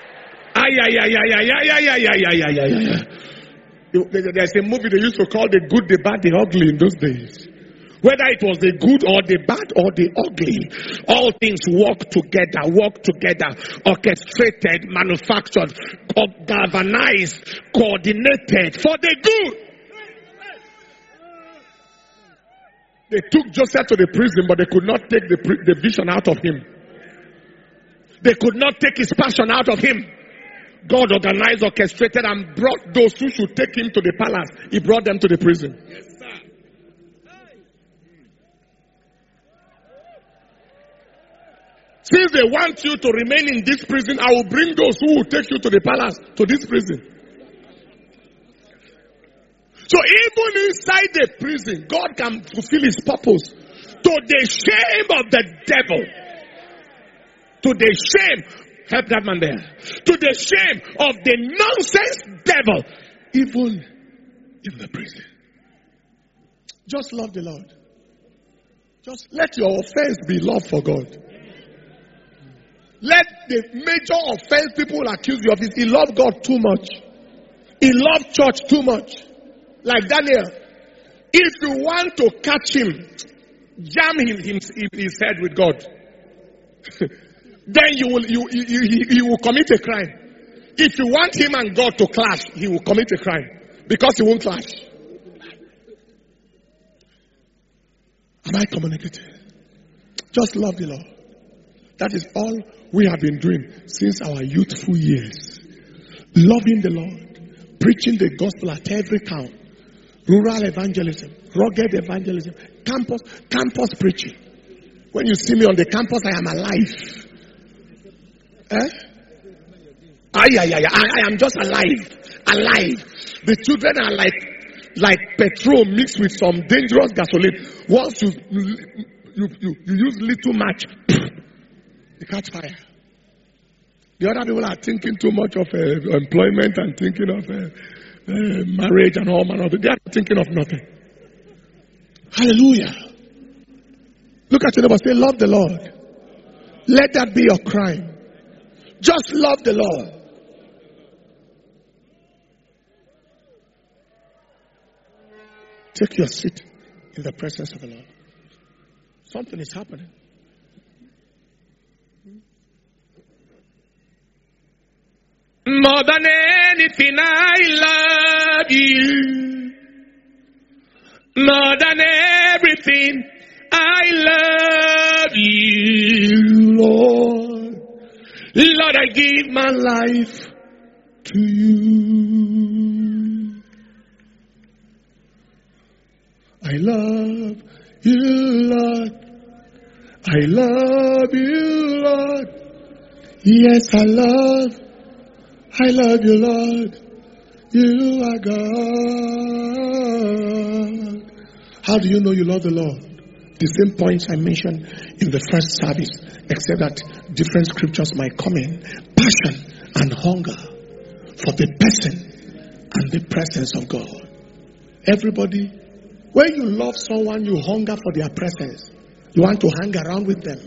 S1: There's a movie they used to call The Good, the Bad, the Ugly in those days. Whether it was the good or the bad or the ugly, all things work together, orchestrated, manufactured, galvanized, coordinated for the good. They took Joseph to the prison, but they could not take the vision out of him. They could not take his passion out of him. God organized, orchestrated, and brought those who should take him to the palace. He brought them to the prison. Yes, sir. Since they want you to remain in this prison, I will bring those who will take you to the palace, to this prison. So even inside the prison, God can fulfill his purpose to the shame of the devil. To the shame, help that man there. To the shame of the nonsense devil, even in the prison. Just love the Lord. Just let your offense be love for God. Let the major offense people accuse you of is he loved God too much. He loved church too much. Like Daniel. If you want to catch him, jam him his head with God. Then he will commit a crime. If you want him and God to clash, he will commit a crime. Because he won't clash. Am I communicating? Just love the Lord. That is all we have been doing since our youthful years. Loving the Lord. Preaching the gospel at every town. Rural evangelism. Rugged evangelism. Campus preaching. When you see me on the campus, I am alive. I am just alive. The children are like petrol mixed with some dangerous gasoline. Once you use little match, they catch fire. The other people are thinking too much of employment and thinking of marriage and all manner of it. They are thinking of nothing. Hallelujah. Look at your neighbor, say, love the Lord. Let that be your crime. Just love the Lord. Take your seat in the presence of the Lord. Something is happening. More than anything, I love you. More than everything, I love you, Lord. Lord, I give my life to you.
S4: I love you, Lord. I love you, Lord. Yes, I love you, Lord. You are God. How do you know you love the Lord? The same points I mentioned in the first service, except that different scriptures might come in. Passion and hunger for the person and the presence of God. Everybody, when you love someone, you hunger for their presence. You want to hang around with them.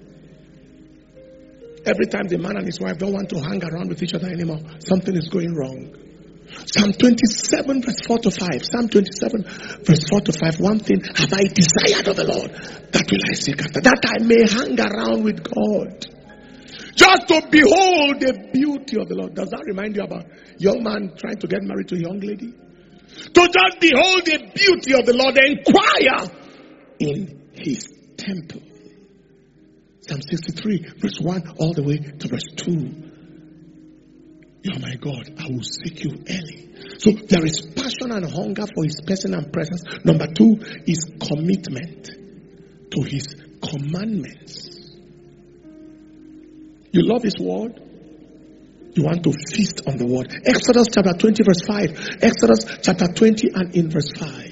S4: Every time the man and his wife don't want to hang around with each other anymore, something is going wrong. Psalm 27 verse 4 to 5. Psalm 27 verse 4 to 5. One thing have I desired of the Lord, that will I seek after, that I may hang around with God. Just to behold the beauty of the Lord. Does that remind you about young man trying to get married to a young lady? To just behold the beauty of the Lord, inquire in his temple. Psalm 63 verse 1 all the way to verse 2. You are my God, I will seek you early. So there is passion and hunger for his person and presence. Number 2 is commitment to his commandments. You love his word. You want to feast on the word. Exodus chapter 20 verse 5. Exodus chapter 20 and in verse 5.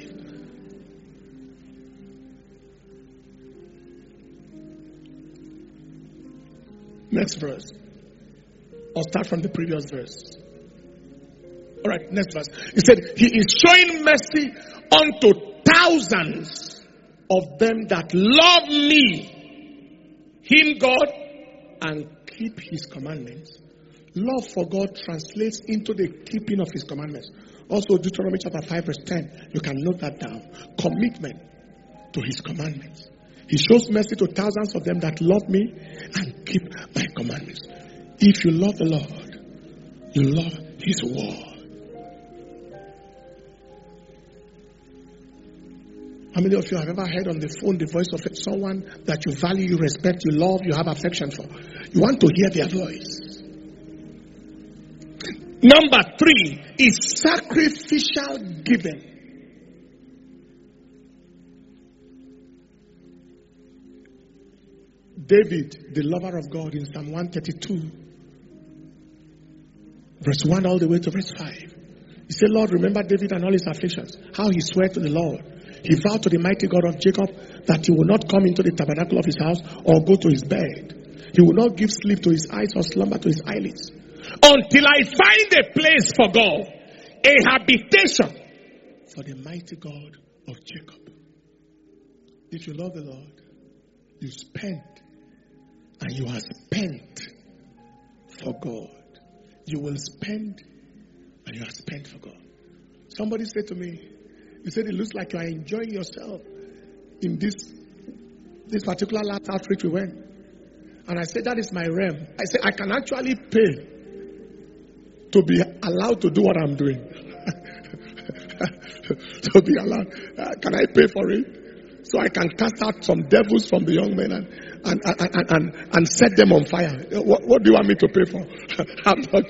S4: Next verse. I'll start from the previous verse. Alright, next verse. He said, he is showing mercy unto thousands of them that love me, him God, and keep his commandments. Love for God translates into the keeping of his commandments. Also, Deuteronomy chapter 5 verse 10. You can note that down. Commitment to his commandments. He shows mercy to thousands of them that love me and keep my commandments. If you love the Lord, you love his word. How many of you have ever heard on the phone the voice of someone that you value, you respect, you love, you have affection for? You want to hear their voice. Number 3 is sacrificial giving. David, the lover of God, in Psalm 132, verse 1 all the way to verse 5. He said, Lord, remember David and all his afflictions, how he swore to the Lord. He vowed to the mighty God of Jacob that he will not come into the tabernacle of his house or go to his bed. He will not give sleep to his eyes or slumber to his eyelids, until I find a place for God, a habitation for the mighty God of Jacob. If you love the Lord, you spend, and you are spent for God. You will spend, and you are spent for God. Somebody said to me, he said, it looks like you are enjoying yourself in this particular last outreach we went. And I said, that is my realm. I said, I can actually pay to be allowed to do what I'm doing. To be allowed. Can I pay for it? So I can cast out some devils from the young men and set them on fire. What do you want me to pay for? I'm not.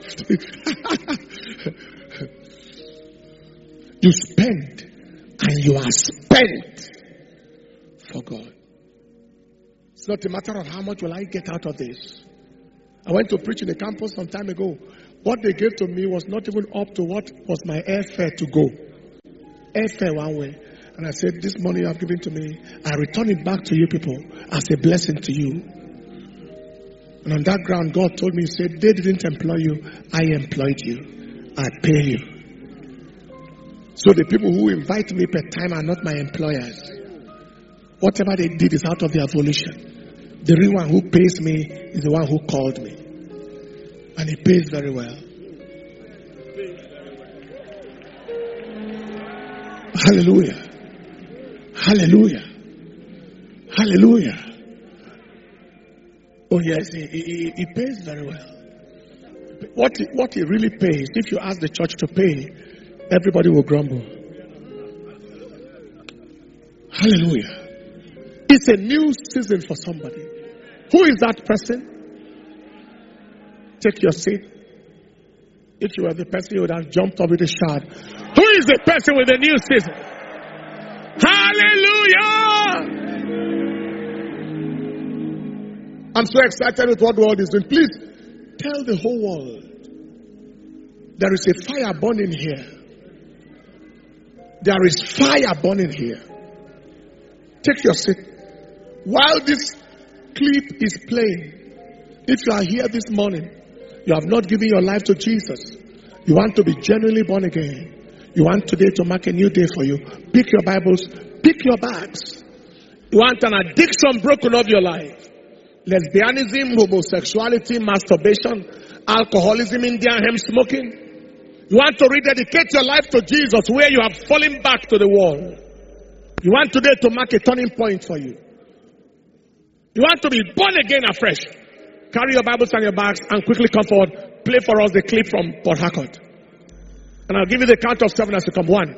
S4: You spend and you are spent for God. It's not a matter of how much will I get out of this. I went to preach in the campus some time ago. What they gave to me was not even up to what was my airfare to go. Airfare one way. And I said, this money you have given to me, I return it back to you people as a blessing to you. And on that ground, God told me, he said, they didn't employ you, I employed you. I pay you. So the people who invite me per time are not my employers. Whatever they did is out of their volition. The real one who pays me is the one who called me. And he pays very well. Hallelujah. Hallelujah. Hallelujah. Oh yes, he pays very well. What he really pays, if you ask the church to pay, everybody will grumble. Hallelujah. It's a new season for somebody. Who is that person? Take your seat. If you were the person, you would have jumped up with a shout. Who is the person with the new season? Hallelujah! I'm so excited with what the world is doing. Please tell the whole world there is a fire burning here. There is fire burning here. Take your seat. While this clip is playing, if you are here this morning, you have not given your life to Jesus, you want to be genuinely born again, you want today to mark a new day for you, pick your Bibles, pick your bags. You want an addiction broken off your life. Lesbianism, homosexuality, masturbation, alcoholism, Indian hemp smoking. You want to rededicate your life to Jesus where you have fallen back to the wall. You want today to mark a turning point for you. You want to be born again afresh. Carry your Bibles and your bags and quickly come forward. Play for us the clip from Port Harcourt. And I'll give you the count of 7 as you come. 1.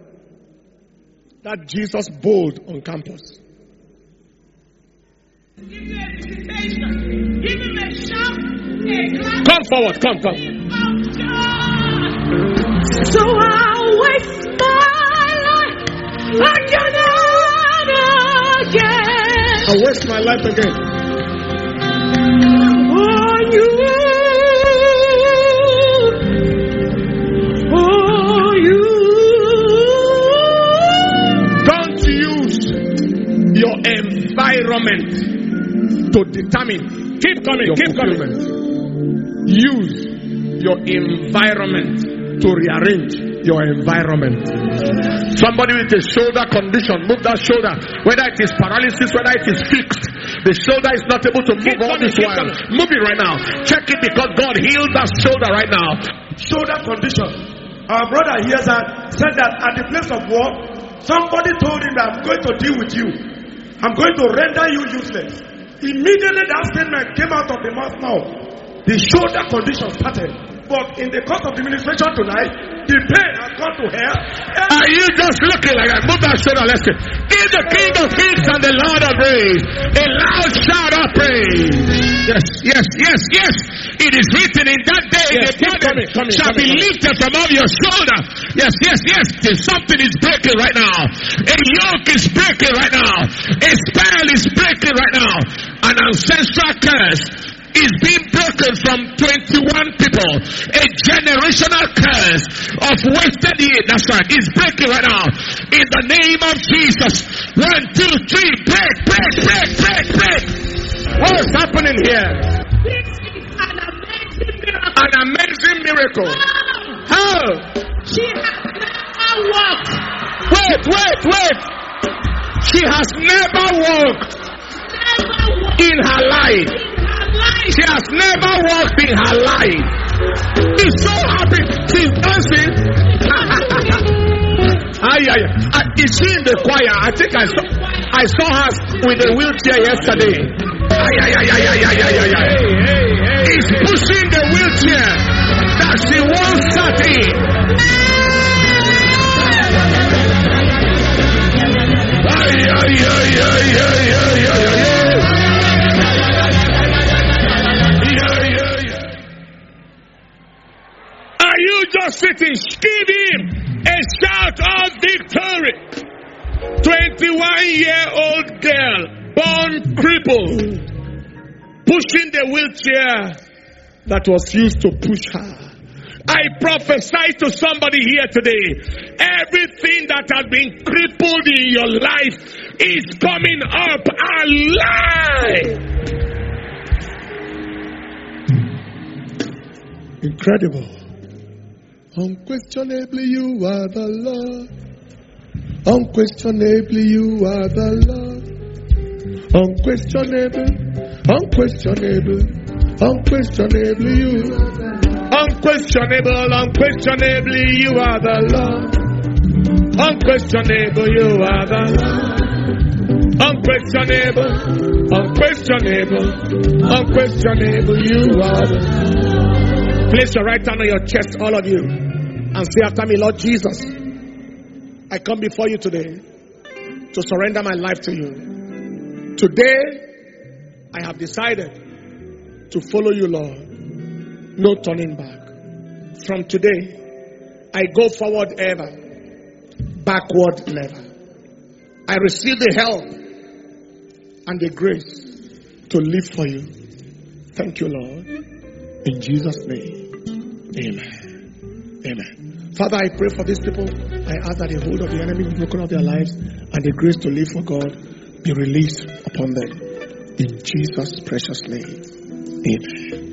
S4: That Jesus bold on campus.
S2: Give me a visitation. Give him a shout.
S4: Come forward. Come.
S2: So I'll waste my life again.
S4: I'll waste my life again.
S2: On you.
S4: Don't use your environment to determine. Keep coming. Use your environment to rearrange your environment. Somebody with a shoulder condition, move that shoulder. Whether it is paralysis, whether it is fixed, the shoulder is not able to move all this while. Move it right now. Check it because God healed that shoulder right now.
S11: Shoulder condition. Our brother here said that at the place of war, somebody told him that I'm going to deal with you. I'm going to render you useless. Immediately that statement came out of the mouth now. The shoulder condition started. But in the course of the ministration tonight, the pain has gone to hell.
S1: Are you just looking like that? Move that shoulder, let's see. Give the King of Kings and the Lord of Praise a loud shout of praise. Yes. It is written in that day, the burden shall be lifted from off your shoulder. Yes. Something is breaking right now. A yoke is breaking right now. A spell is breaking right now. An ancestral curse is being broken from 21 people. A generational curse of wasted years. That's right. It's breaking right now. In the name of Jesus. 1, 2, 3. Break. What is happening here?
S2: This is
S1: an amazing miracle. How?
S2: She has never walked.
S1: Wait. She has never walked in her life. She has never walked in her life. She's so happy. She's dancing. Is she in the choir? I think I saw her with a wheelchair yesterday. He's pushing the wheelchair that she once sat in.
S4: Are you just sitting? Give him a shout of victory. 21-year-old girl, born crippled, pushing the wheelchair that was used to push her. I prophesy to somebody here today, everything that has been crippled in your life is coming up alive. Incredible. Unquestionably you are the Lord. Unquestionably you are the Lord. Unquestionably you are the Lord. Unquestionably you are the Lord. Unquestionable you are the Lord. Unquestionable you are the Lord. Place your right hand on your chest, all of you, and say after me, Lord Jesus, I come before you today to surrender my life to you. Today, I have decided to follow you, Lord. No turning back. From today, I go forward ever, backward never. I receive the help and the grace
S11: to live for you. Thank you, Lord. In Jesus' name. Amen. Amen. Father, I pray for these people. I ask that the hold of the enemy be broken off their lives and the grace to live for God be released upon them. In Jesus' precious name. Amen.